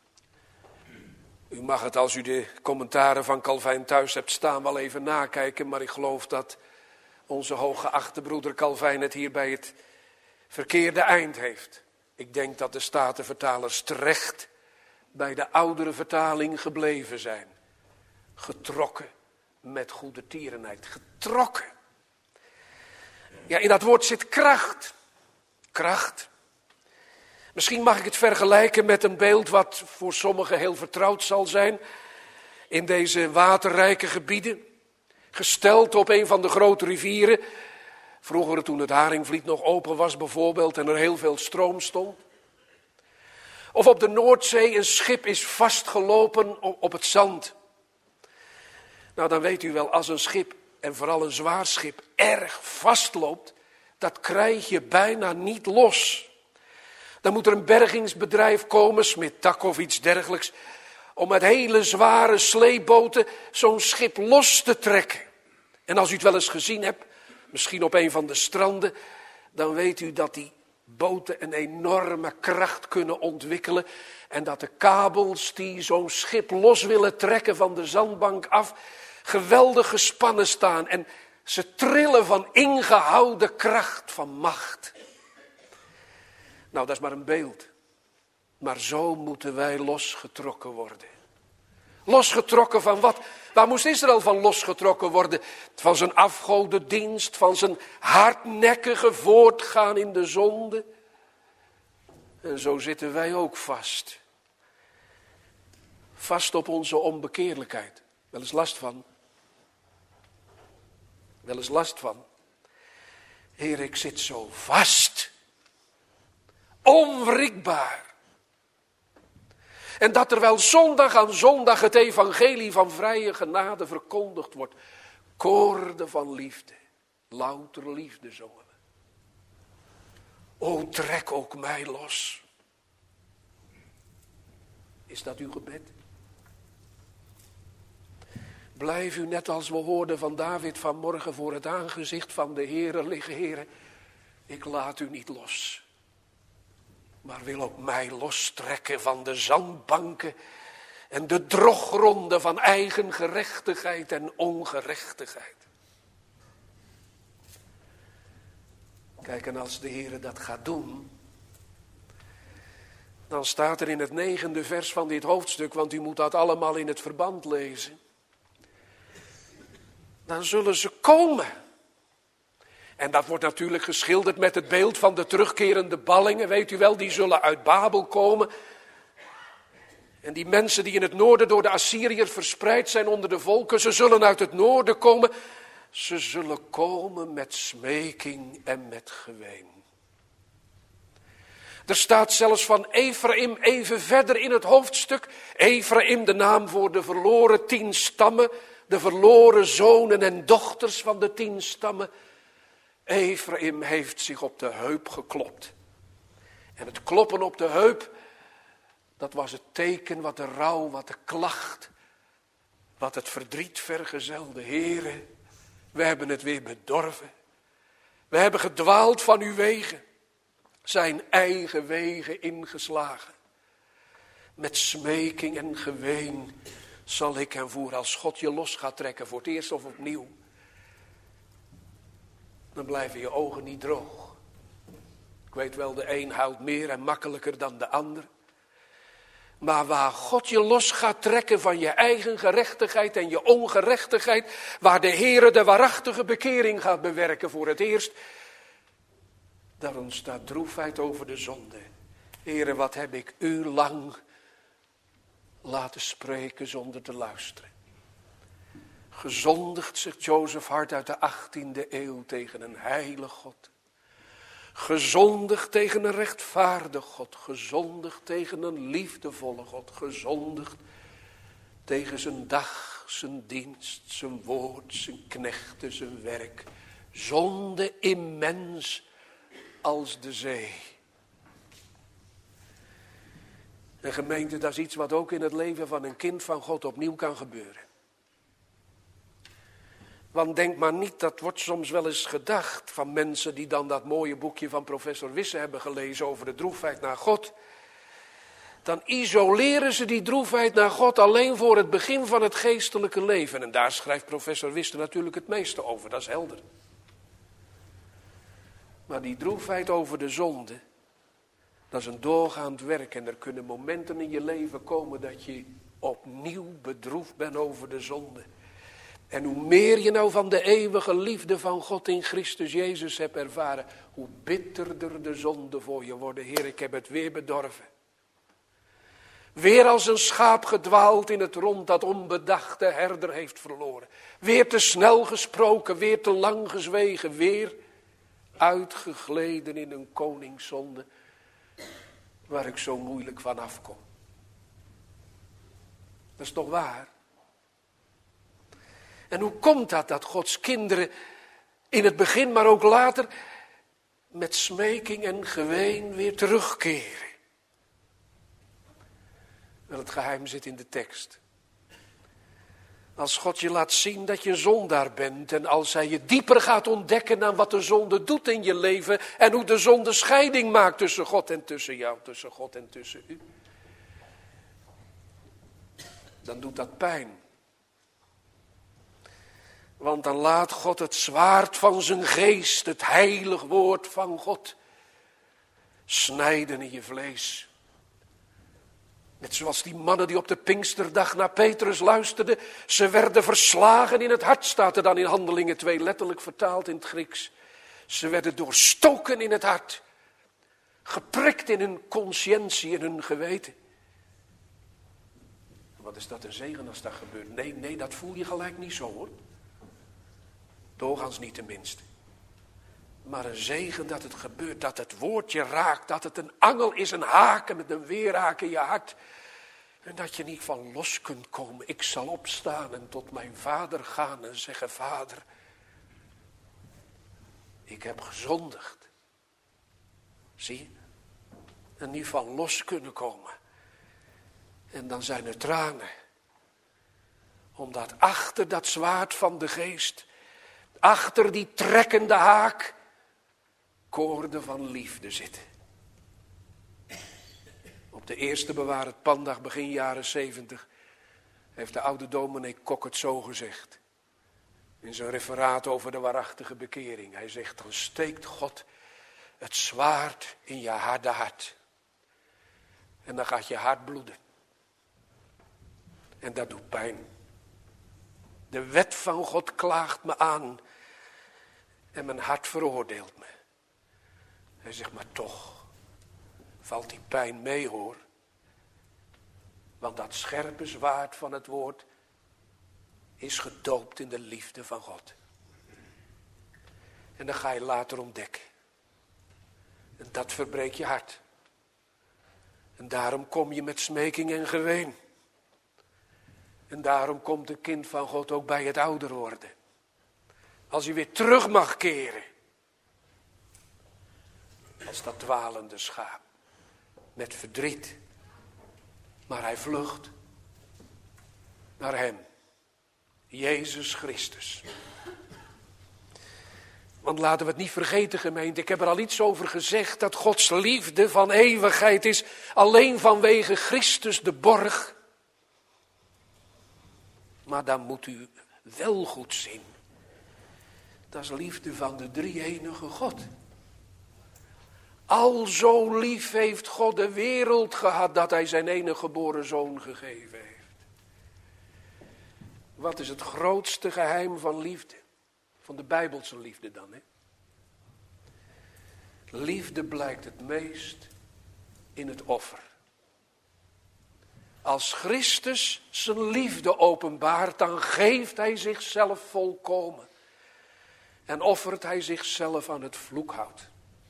U mag het als u de commentaren van Calvijn thuis hebt staan wel even nakijken, maar ik geloof dat onze hooggeachte broeder Calvijn het hier bij het verkeerde eind heeft. Ik denk dat de Statenvertalers terecht bij de oudere vertaling gebleven zijn. Getrokken met goedertierenheid. Getrokken. Ja, in dat woord zit kracht. Kracht. Misschien mag ik het vergelijken met een beeld wat voor sommigen heel vertrouwd zal zijn. In deze waterrijke gebieden. Gesteld op een van de grote rivieren. Vroeger toen het Haringvliet nog open was bijvoorbeeld en er heel veel stroom stond. Of op de Noordzee een schip is vastgelopen op het zand. Nou, dan weet u wel, als een schip, en vooral een zwaar schip, erg vastloopt, dat krijg je bijna niet los. Dan moet er een bergingsbedrijf komen, Smit-Tak of iets dergelijks, om met hele zware sleepboten zo'n schip los te trekken. En als u het wel eens gezien hebt, misschien op een van de stranden, dan weet u dat die boten een enorme kracht kunnen ontwikkelen. En dat de kabels die zo'n schip los willen trekken van de zandbank af, geweldig gespannen staan. En ze trillen van ingehouden kracht, van macht. Nou, dat is maar een beeld. Maar zo moeten wij losgetrokken worden. Losgetrokken van wat? Waar moest Israël van losgetrokken worden? Van zijn afgodendienst, van zijn hardnekkige voortgaan in de zonde. En zo zitten wij ook vast. Vast op onze onbekeerlijkheid. Wel eens last van. Wel eens last van. Heer, ik zit zo vast. Onwrikbaar. En dat terwijl zondag aan zondag het evangelie van vrije genade verkondigd wordt. Koorden van liefde. Louter liefde zongen we. O, trek ook mij los. Is dat uw gebed? Blijf u net als we hoorden van David vanmorgen voor het aangezicht van de Heere liggen. Heere, ik laat u niet los. Maar wil ook mij lostrekken van de zandbanken en de droggronden van eigen gerechtigheid en ongerechtigheid. Kijk, en als de Heere dat gaat doen, dan staat er in het negende vers van dit hoofdstuk, want u moet dat allemaal in het verband lezen. Dan zullen ze komen. En dat wordt natuurlijk geschilderd met het beeld van de terugkerende ballingen. Weet u wel, die zullen uit Babel komen. En die mensen die in het noorden door de Assyriërs verspreid zijn onder de volken. Ze zullen uit het noorden komen. Ze zullen komen met smeking en met geween. Er staat zelfs van Ephraim even verder in het hoofdstuk. Ephraim, de naam voor de verloren tien stammen. De verloren zonen en dochters van de tien stammen. Ephraim heeft zich op de heup geklopt. En het kloppen op de heup, dat was het teken wat de rouw, wat de klacht, wat het verdriet vergezelde. Heere, we hebben het weer bedorven. We hebben gedwaald van uw wegen, zijn eigen wegen ingeslagen. Met smeking en geween zal ik hen voeren. Als God je los gaat trekken, voor het eerst of opnieuw, dan blijven je ogen niet droog. Ik weet wel, de een huilt meer en makkelijker dan de ander. Maar waar God je los gaat trekken van je eigen gerechtigheid en je ongerechtigheid, waar de Heere de waarachtige bekering gaat bewerken voor het eerst, daar ontstaat droefheid over de zonde. Heere, wat heb ik u lang laten spreken zonder te luisteren. Gezondigd, zegt Joseph Hart uit de achttiende eeuw, tegen een heilig God. Gezondigd tegen een rechtvaardig God. Gezondigd tegen een liefdevolle God. Gezondigd tegen zijn dag, zijn dienst, zijn woord, zijn knechten, zijn werk. Zonde immens als de zee. En gemeente, dat is iets wat ook in het leven van een kind van God opnieuw kan gebeuren. Want denk maar niet, dat wordt soms wel eens gedacht van mensen die dan dat mooie boekje van professor Wisse hebben gelezen over de droefheid naar God. Dan isoleren ze die droefheid naar God alleen voor het begin van het geestelijke leven. En daar schrijft professor Wisse natuurlijk het meeste over, dat is helder. Maar die droefheid over de zonde, dat is een doorgaand werk. En er kunnen momenten in je leven komen dat je opnieuw bedroefd bent over de zonde. En hoe meer je nou van de eeuwige liefde van God in Christus Jezus hebt ervaren, hoe bitterder de zonde voor je worden. Heer, ik heb het weer bedorven. Weer als een schaap gedwaald in het rond dat onbedachte herder heeft verloren. Weer te snel gesproken, weer te lang gezwegen, weer uitgegleden in een koningszonde waar ik zo moeilijk van afkom. Dat is toch waar? En hoe komt dat, dat Gods kinderen in het begin, maar ook later, met smeking en geween weer terugkeren? Wel, het geheim zit in de tekst. Als God je laat zien dat je een zondaar bent en als hij je dieper gaat ontdekken aan wat de zonde doet in je leven en hoe de zonde scheiding maakt tussen God en tussen jou, tussen God en tussen u, dan doet dat pijn. Want dan laat God het zwaard van zijn geest, het heilig woord van God, snijden in je vlees. Net zoals die mannen die op de Pinksterdag naar Petrus luisterden. Ze werden verslagen in het hart, staat er dan in Handelingen twee, letterlijk vertaald in het Grieks. Ze werden doorstoken in het hart. Geprikt in hun conscientie, in hun geweten. Wat is dat een zegen als dat gebeurt? Nee, nee, dat voel je gelijk niet zo hoor. Doorgaans niet tenminste. Maar een zegen dat het gebeurt, dat het woord je raakt, dat het een angel is, een haken met een weerhaak in je hart. En dat je niet van los kunt komen. Ik zal opstaan en tot mijn vader gaan en zeggen, vader, ik heb gezondigd. Zie je? En niet van los kunnen komen. En dan zijn er tranen. Omdat achter dat zwaard van de geest, achter die trekkende haak, koorden van liefde zitten. Op de eerste bewaard pandag begin jaren zeventig heeft de oude dominee Kok het zo gezegd. In zijn referaat over de waarachtige bekering. Hij zegt, dan steekt God het zwaard in je harde hart. En dan gaat je hart bloeden. En dat doet pijn. De wet van God klaagt me aan. En mijn hart veroordeelt me. Hij zegt, maar toch valt die pijn mee hoor. Want dat scherpe zwaard van het woord is gedoopt in de liefde van God. En dan ga je later ontdekken. En dat verbreekt je hart. En daarom kom je met smeking en geween. En daarom komt een kind van God ook bij het ouder worden. Als hij weer terug mag keren. Als dat dwalende schaap. Met verdriet. Maar hij vlucht naar hem. Jezus Christus. Want laten we het niet vergeten, gemeente. Ik heb er al iets over gezegd. Dat Gods liefde van eeuwigheid is. Alleen vanwege Christus de borg. Maar dan moet u wel goed zien. Dat is liefde van de drie-enige God. Al zo lief heeft God de wereld gehad dat hij zijn enige geboren zoon gegeven heeft. Wat is het grootste geheim van liefde? Van de Bijbelse liefde dan, hè? Liefde blijkt het meest in het offer. Als Christus zijn liefde openbaart, dan geeft hij zichzelf volkomen. En offert hij zichzelf aan het vloekhout.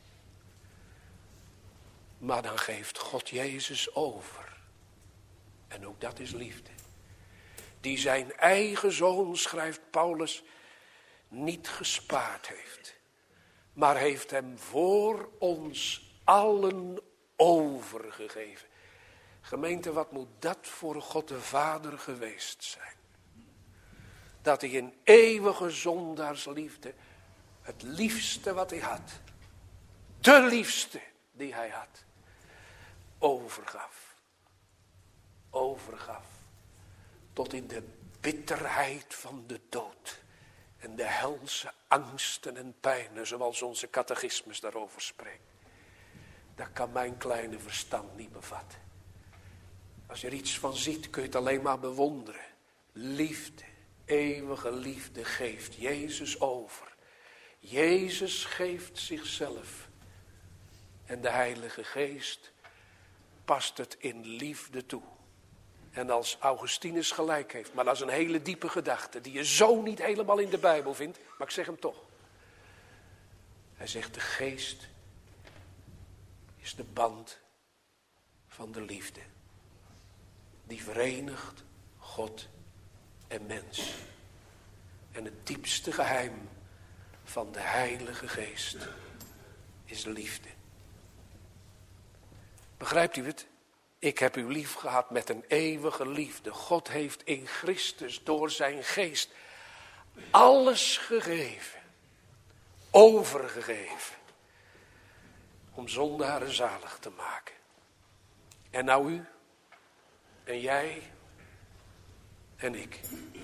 Maar dan geeft God Jezus over. En ook dat is liefde. Die zijn eigen zoon, schrijft Paulus, niet gespaard heeft. Maar heeft hem voor ons allen overgegeven. Gemeente, wat moet dat voor God de Vader geweest zijn? Dat hij in eeuwige zondaarsliefde het liefste wat hij had. De liefste die hij had. Overgaf. Overgaf. Tot in de bitterheid van de dood. En de helse angsten en pijnen, zoals onze catechismus daarover spreekt. Dat kan mijn kleine verstand niet bevatten. Als je er iets van ziet, kun je het alleen maar bewonderen. Liefde, eeuwige liefde geeft Jezus over. Jezus geeft zichzelf. En de Heilige Geest past het in liefde toe. En als Augustinus gelijk heeft, maar dat is een hele diepe gedachte, die je zo niet helemaal in de Bijbel vindt, maar ik zeg hem toch. Hij zegt, de geest is de band van de liefde. Die verenigt God en mens. En het diepste geheim van de Heilige Geest is liefde. Begrijpt u het? Ik heb u lief gehad met een eeuwige liefde. God heeft in Christus door zijn geest alles gegeven. Overgegeven. Om zondaren zalig te maken. En nou u. En jij. En ik.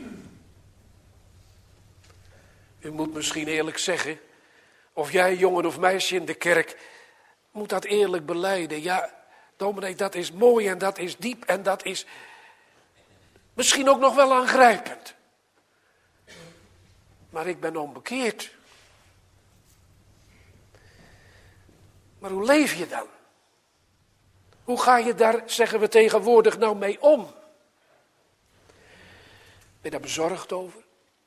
U moet misschien eerlijk zeggen. Of jij jongen of meisje in de kerk. Moet dat eerlijk belijden. Ja. Dominee, dat is mooi en dat is diep en dat is misschien ook nog wel aangrijpend. Maar ik ben onbekeerd. Maar hoe leef je dan? Hoe ga je daar, zeggen we tegenwoordig, nou mee om? Ben je daar bezorgd over?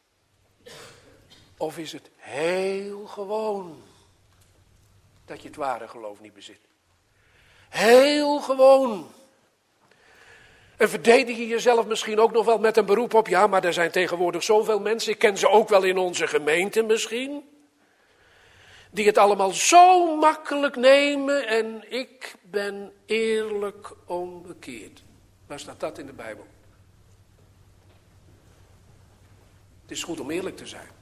Of is het heel gewoon dat je het ware geloof niet bezit? Heel gewoon. En verdedig je jezelf misschien ook nog wel met een beroep op, ja, maar er zijn tegenwoordig zoveel mensen, ik ken ze ook wel in onze gemeente misschien, die het allemaal zo makkelijk nemen en ik ben eerlijk onbekeerd. Waar staat dat in de Bijbel? Het is goed om eerlijk te zijn.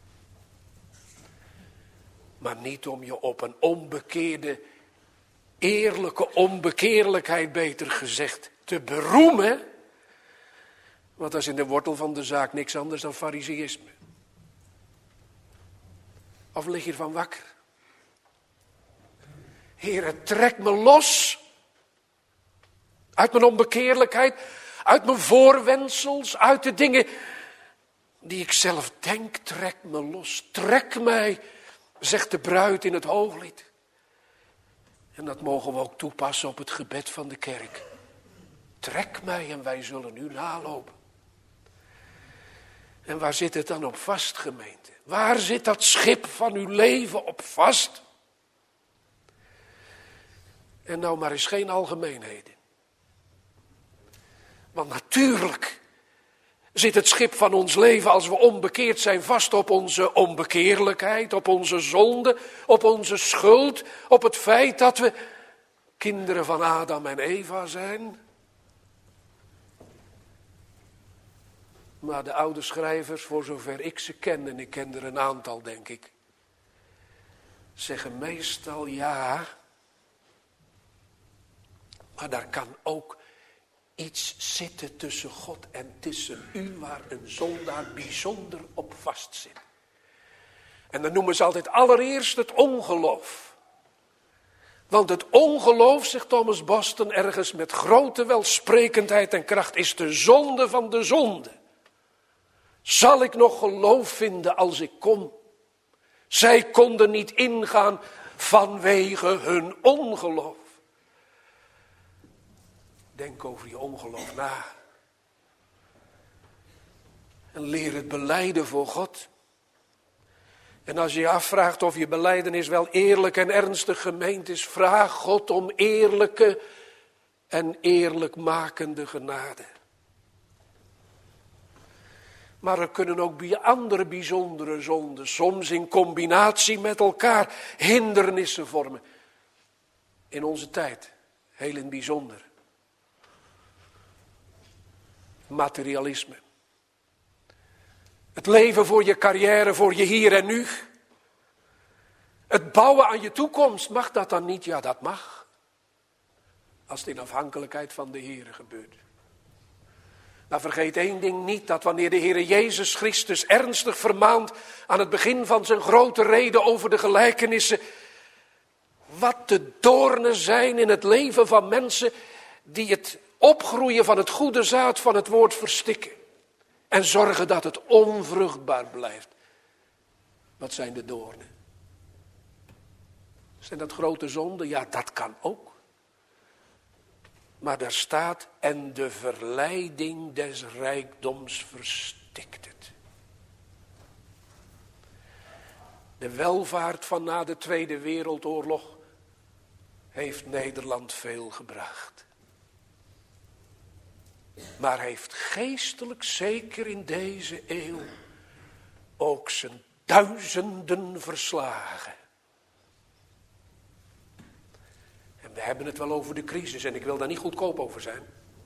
Maar niet om je op een onbekeerde, eerlijke onbekeerlijkheid beter gezegd, te beroemen. Want dat is in de wortel van de zaak niks anders dan fariseïsme. Of lig je ervan wakker? Heere, trek me los. Uit mijn onbekeerlijkheid, uit mijn voorwendsels, uit de dingen die ik zelf denk, trek me los. Trek mij, zegt de bruid in het Hooglied. En dat mogen we ook toepassen op het gebed van de kerk. Trek mij en wij zullen u nalopen. En waar zit het dan op vast, gemeente? Waar zit dat schip van uw leven op vast? En nou maar eens geen algemeenheden. Want natuurlijk zit het schip van ons leven, als we onbekeerd zijn, vast op onze onbekeerlijkheid, op onze zonde, op onze schuld, op het feit dat we kinderen van Adam en Eva zijn. Maar de oude schrijvers, voor zover ik ze ken, en ik ken er een aantal denk ik, zeggen meestal ja, maar daar kan ook iets zitten tussen God en tussen u waar een zondaar bijzonder op vastzit. En dan noemen ze altijd allereerst het ongeloof. Want het ongeloof, zegt Thomas Boston ergens met grote welsprekendheid en kracht, is de zonde van de zonde. Zal ik nog geloof vinden als ik kom? Zij konden niet ingaan vanwege hun ongeloof. Denk over je ongeloof na. En leer het belijden voor God. En als je je afvraagt of je belijdenis wel eerlijk en ernstig gemeend is, vraag God om eerlijke en eerlijkmakende genade. Maar er kunnen ook andere bijzondere zonden, soms in combinatie met elkaar, hindernissen vormen. In onze tijd, heel in het bijzonder. Materialisme. Het leven voor je carrière, voor je hier en nu. Het bouwen aan je toekomst, mag dat dan niet? Ja, dat mag. Als het in afhankelijkheid van de Heere gebeurt. Maar vergeet één ding niet, dat wanneer de Heere Jezus Christus ernstig vermaant aan het begin van zijn grote reden over de gelijkenissen, wat de doornen zijn in het leven van mensen die het opgroeien van het goede zaad van het woord verstikken. En zorgen dat het onvruchtbaar blijft. Wat zijn de doornen? Zijn dat grote zonden? Ja, dat kan ook. Maar daar staat, en de verleiding des rijkdoms verstikt het. De welvaart van na de Tweede Wereldoorlog heeft Nederland veel gebracht. Maar heeft geestelijk, zeker in deze eeuw, ook zijn duizenden verslagen. En we hebben het wel over de crisis en ik wil daar niet goedkoop over zijn.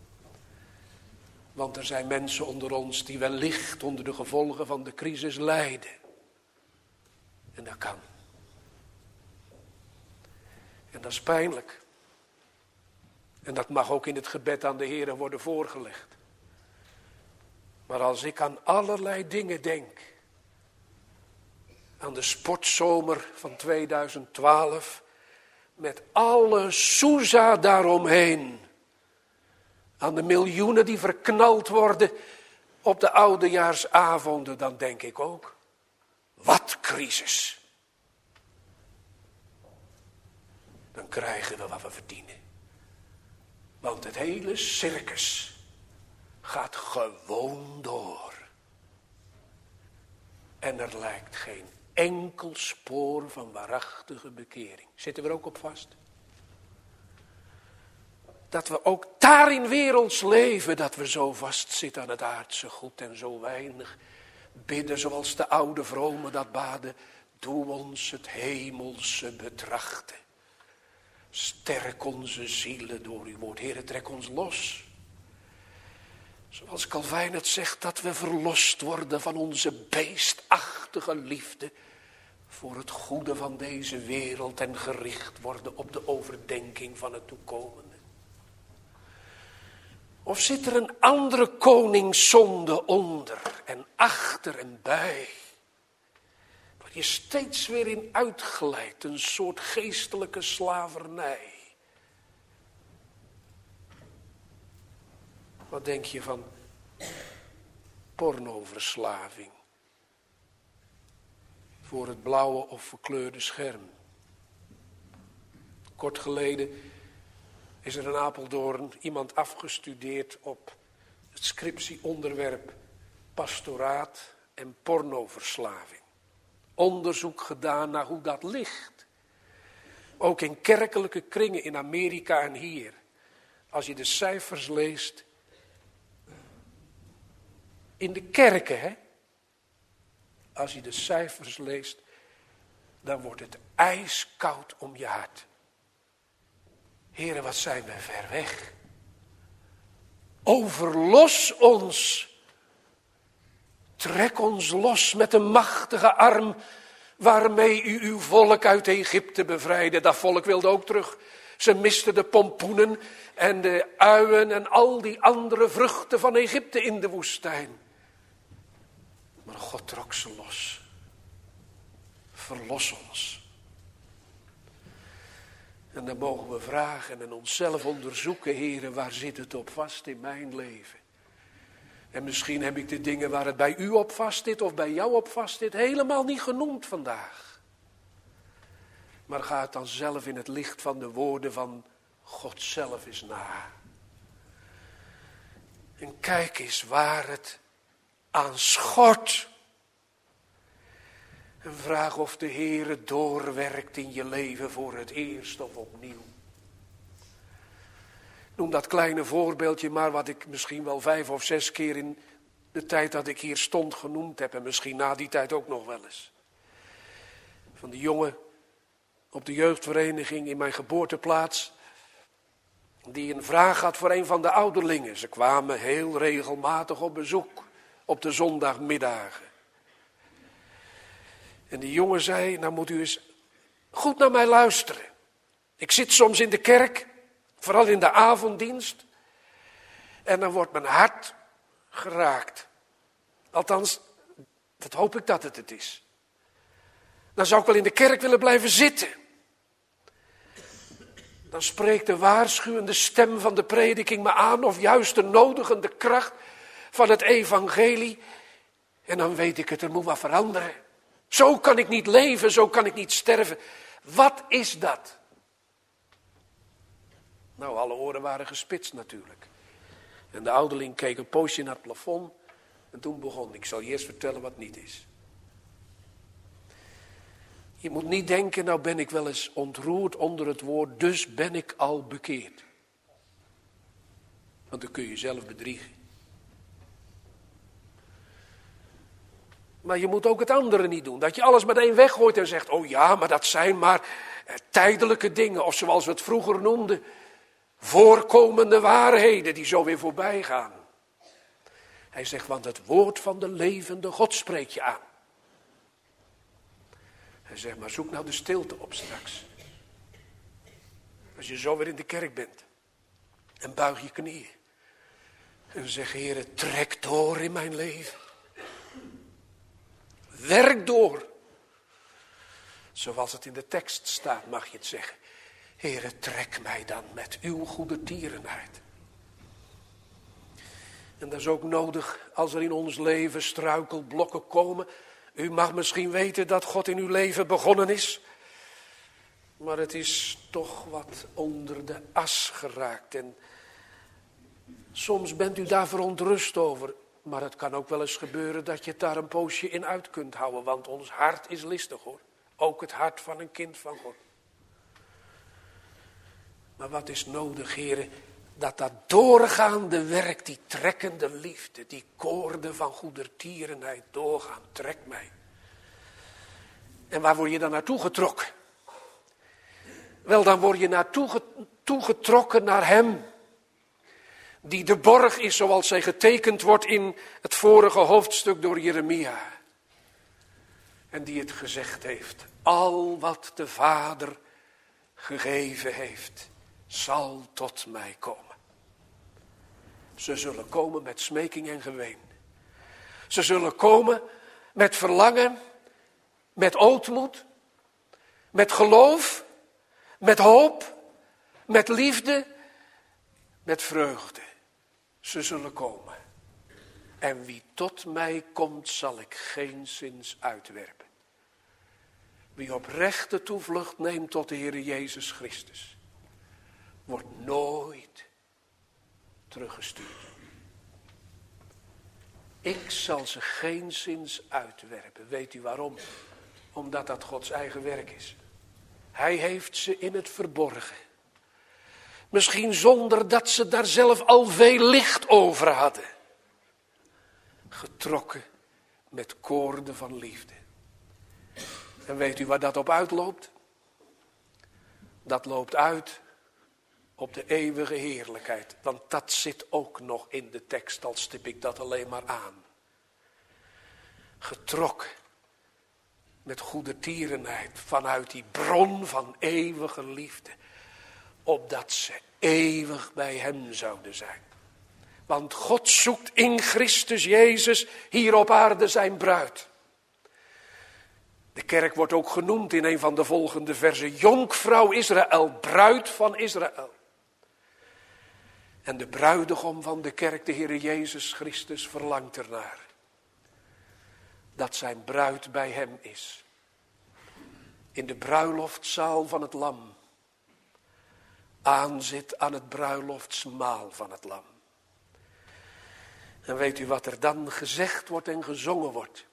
Want er zijn mensen onder ons die wellicht onder de gevolgen van de crisis lijden. En dat kan. En dat is pijnlijk. En dat mag ook in het gebed aan de Heer worden voorgelegd. Maar als ik aan allerlei dingen denk, aan de sportzomer van tweeduizend twaalf, Met alle soeza daaromheen. Aan de miljoenen die verknald worden op de oudejaarsavonden, dan denk ik ook, wat crisis. Dan krijgen we wat we verdienen. Want het hele circus gaat gewoon door. En er lijkt geen enkel spoor van waarachtige bekering. Zitten we er ook op vast? Dat we ook daarin werelds leven, dat we zo vastzitten aan het aardse goed en zo weinig bidden zoals de oude vromen dat baden. Doe ons het hemelse betrachten. Sterk onze zielen door uw woord. Heere, trek ons los. Zoals Calvijn het zegt, dat we verlost worden van onze beestachtige liefde voor het goede van deze wereld en gericht worden op de overdenking van het toekomende. Of zit er een andere koningszonde onder en achter en bij, waar je steeds weer in uitglijdt, een soort geestelijke slavernij. Wat denk je van pornoverslaving? Voor het blauwe of verkleurde scherm. Kort geleden is er in Apeldoorn iemand afgestudeerd op het scriptieonderwerp pastoraat en pornoverslaving. Onderzoek gedaan naar hoe dat ligt. Ook in kerkelijke kringen in Amerika en hier. Als je de cijfers leest. In de kerken, hè. Als je de cijfers leest, dan wordt het ijskoud om je hart. Heren, wat zijn we ver weg. Overlos ons. Trek ons los met de machtige arm waarmee u uw volk uit Egypte bevrijdde. Dat volk wilde ook terug. Ze misten de pompoenen en de uien en al die andere vruchten van Egypte in de woestijn. Maar God trok ze los. Verlos ons. En dan mogen we vragen en onszelf onderzoeken, heren, waar zit het op vast in mijn leven? En misschien heb ik de dingen waar het bij u op vast zit of bij jou op vast zit helemaal niet genoemd vandaag. Maar ga het dan zelf in het licht van de woorden van God zelf eens na. En kijk eens waar het aan schort. En vraag of de Heere doorwerkt in je leven voor het eerst of opnieuw. Noem dat kleine voorbeeldje maar wat ik misschien wel vijf of zes keer in de tijd dat ik hier stond genoemd heb. En misschien na die tijd ook nog wel eens. Van die jongen op de jeugdvereniging in mijn geboorteplaats. Die een vraag had voor een van de ouderlingen. Ze kwamen heel regelmatig op bezoek op de zondagmiddagen. En die jongen zei, nou moet u eens goed naar mij luisteren. Ik zit soms in de kerk, vooral in de avonddienst. En dan wordt mijn hart geraakt. Althans, dat hoop ik dat het het is. Dan zou ik wel in de kerk willen blijven zitten. Dan spreekt de waarschuwende stem van de prediking me aan, of juist de nodigende kracht van het evangelie. En dan weet ik het, er moet wat veranderen. Zo kan ik niet leven, zo kan ik niet sterven. Wat is dat? Nou, alle oren waren gespitst natuurlijk. En de ouderling keek een poosje naar het plafond. En toen begon, ik zal je eerst vertellen wat niet is. Je moet niet denken, nou ben ik wel eens ontroerd onder het woord, dus ben ik al bekeerd. Want dan kun je jezelf bedriegen. Maar je moet ook het andere niet doen. Dat je alles meteen weggooit en zegt, oh ja, maar dat zijn maar eh, tijdelijke dingen. Of zoals we het vroeger noemden, voorkomende waarheden die zo weer voorbij gaan. Hij zegt, want het woord van de levende God spreekt je aan. Hij zegt, maar zoek nou de stilte op straks. Als je zo weer in de kerk bent. En buig je knieën. En zeg, Heere, trek door in mijn leven. Werk door. Zoals het in de tekst staat, mag je het zeggen. Heere, trek mij dan met uw goedertierenheid. En dat is ook nodig als er in ons leven struikelblokken komen. U mag misschien weten dat God in uw leven begonnen is. Maar het is toch wat onder de as geraakt. En soms bent u daar verontrust over. Maar het kan ook wel eens gebeuren dat je het daar een poosje in uit kunt houden. Want ons hart is listig hoor. Ook het hart van een kind van God. Maar wat is nodig, heren? Dat dat doorgaande werk, die trekkende liefde, die koorden van goedertierenheid doorgaan. Trek mij. En waar word je dan naartoe getrokken? Wel, dan word je naartoe getrokken naar hem. Die de borg is zoals zij getekend wordt in het vorige hoofdstuk door Jeremia. En die het gezegd heeft. Al wat de Vader gegeven heeft, zal tot mij komen. Ze zullen komen met smeking en geween. Ze zullen komen met verlangen, met ootmoed, met geloof, met hoop, met liefde, met vreugde. Ze zullen komen. En wie tot mij komt, zal ik geenszins uitwerpen. Wie oprechte toevlucht neemt tot de Heer Jezus Christus, wordt nooit teruggestuurd. Ik zal ze geenszins uitwerpen. Weet u waarom? Omdat dat Gods eigen werk is. Hij heeft ze in het verborgen. Misschien zonder dat ze daar zelf al veel licht over hadden. Getrokken met koorden van liefde. En weet u waar dat op uitloopt? Dat loopt uit op de eeuwige heerlijkheid. Want dat zit ook nog in de tekst, al stip ik dat alleen maar aan. Getrokken met goedertierenheid vanuit die bron van eeuwige liefde. Opdat ze eeuwig bij hem zouden zijn. Want God zoekt in Christus Jezus hier op aarde zijn bruid. De kerk wordt ook genoemd in een van de volgende versen. Jonkvrouw Israël, bruid van Israël. En de bruidegom van de kerk, de Heer Jezus Christus, verlangt ernaar. Dat zijn bruid bij hem is. In de bruiloftzaal van het lam. Aanzit aan het bruiloftsmaal van het lam. En weet u wat er dan gezegd wordt en gezongen wordt?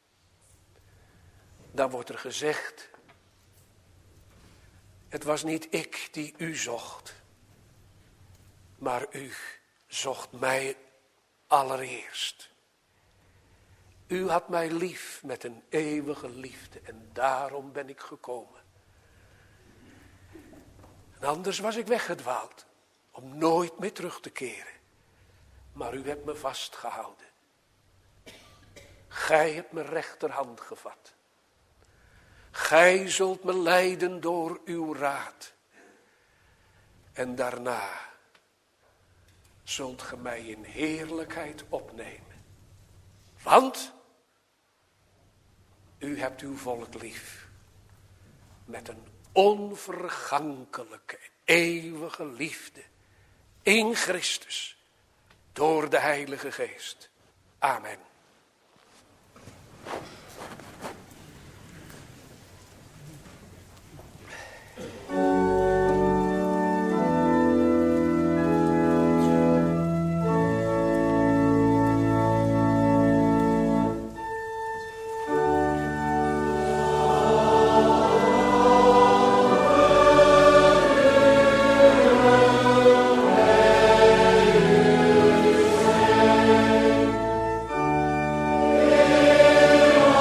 Dan wordt er gezegd, het was niet ik die u zocht, maar u zocht mij allereerst. U had mij lief met een eeuwige liefde en daarom ben ik gekomen. En anders was ik weggedwaald, om nooit meer terug te keren. Maar u hebt me vastgehouden. Gij hebt mijn rechterhand gevat. Gij zult me leiden door uw raad. En daarna zult ge mij in heerlijkheid opnemen. Want u hebt uw volk lief. Met een onvergankelijke, eeuwige liefde. In Christus. Door de Heilige Geest. Amen. Amen.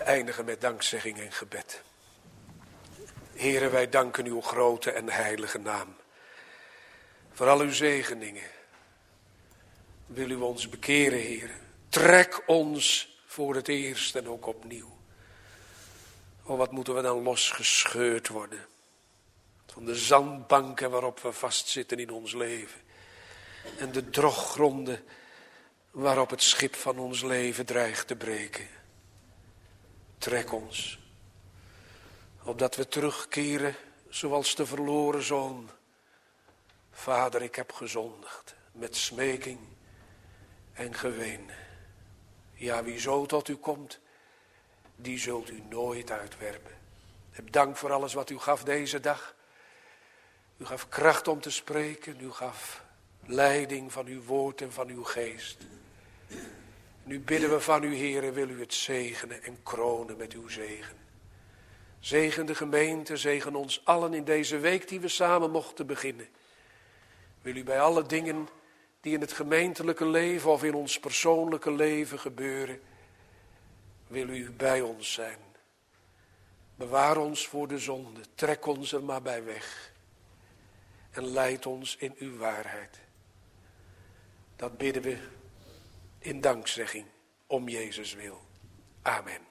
eindigen met dankzegging en gebed. Heere, wij danken uw grote en heilige naam. Voor al uw zegeningen. Wil u ons bekeren, Heere. Trek ons voor het eerst en ook opnieuw. Oh, wat moeten we dan losgescheurd worden. Van de zandbanken waarop we vastzitten in ons leven. En de droggronden waarop het schip van ons leven dreigt te breken. Trek ons. Opdat we terugkeren zoals de verloren zoon. Vader, ik heb gezondigd. Met smeking en geween. Ja, wie zo tot u komt, die zult u nooit uitwerpen. Heb dank voor alles wat u gaf deze dag. U gaf kracht om te spreken. U gaf leiding van uw woord en van uw geest. Nu bidden we van u, Heere, wil u het zegenen en kronen met uw zegen. Zegen de gemeente, zegen ons allen in deze week die we samen mochten beginnen. Wil u bij alle dingen die in het gemeentelijke leven of in ons persoonlijke leven gebeuren, wil u bij ons zijn. Bewaar ons voor de zonde, trek ons er maar bij weg. En leid ons in uw waarheid. Dat bidden we in dankzegging om Jezus wil. Amen.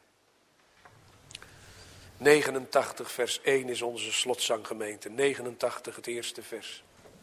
negenentachtig vers één is onze slotzanggemeente. negenentachtig het eerste vers.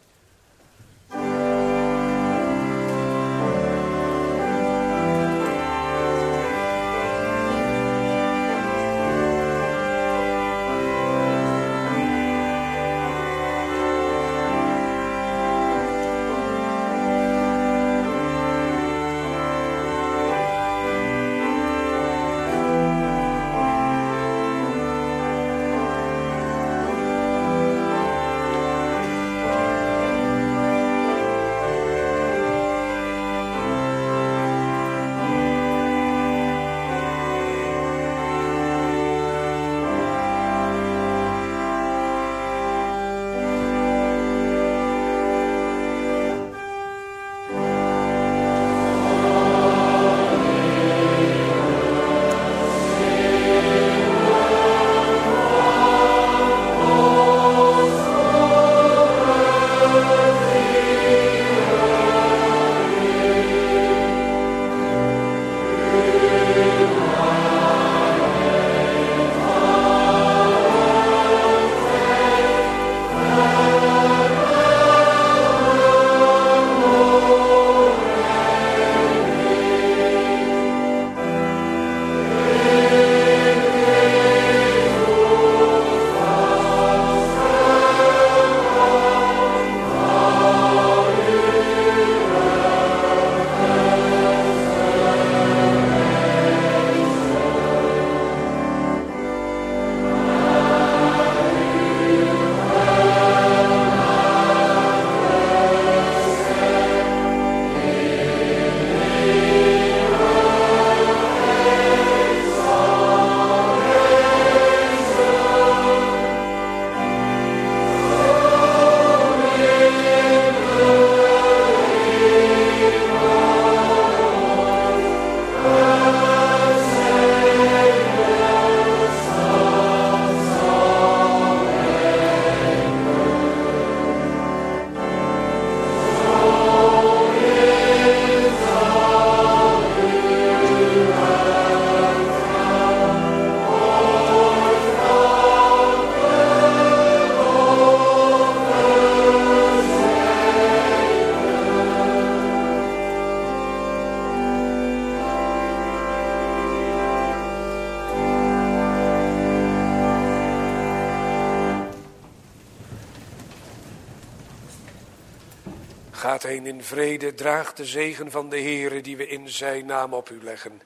Gaat heen in vrede, draagt de zegen van de Heere die we in zijn naam op u leggen.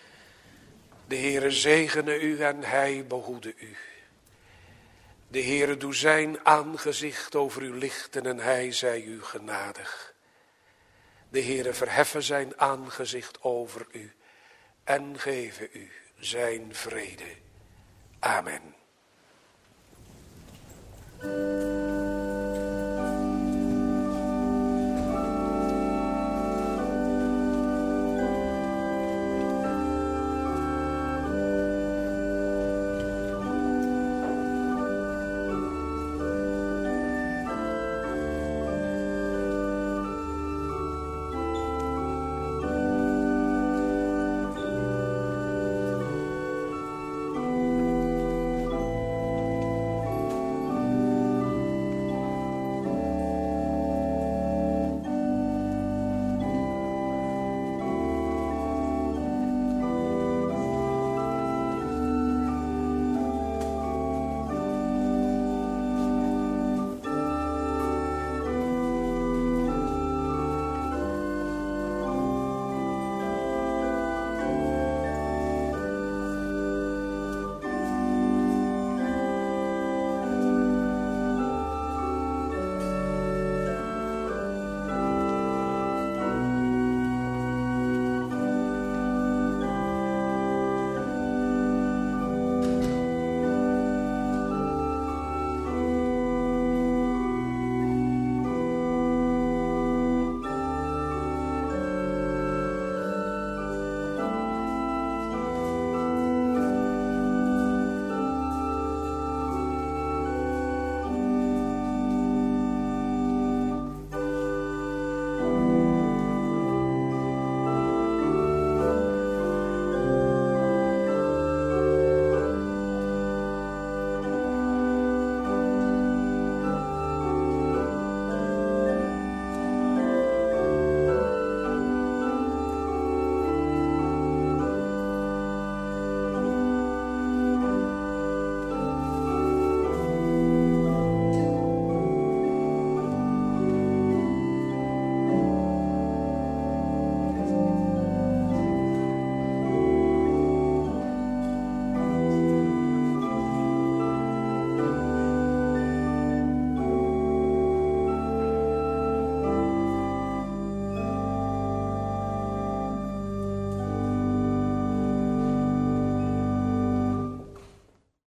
De Heere zegene u en hij behoede u. De Heere doe zijn aangezicht over u lichten en hij zij u genadig. De Heere verheffen zijn aangezicht over u en geven u zijn vrede. Amen.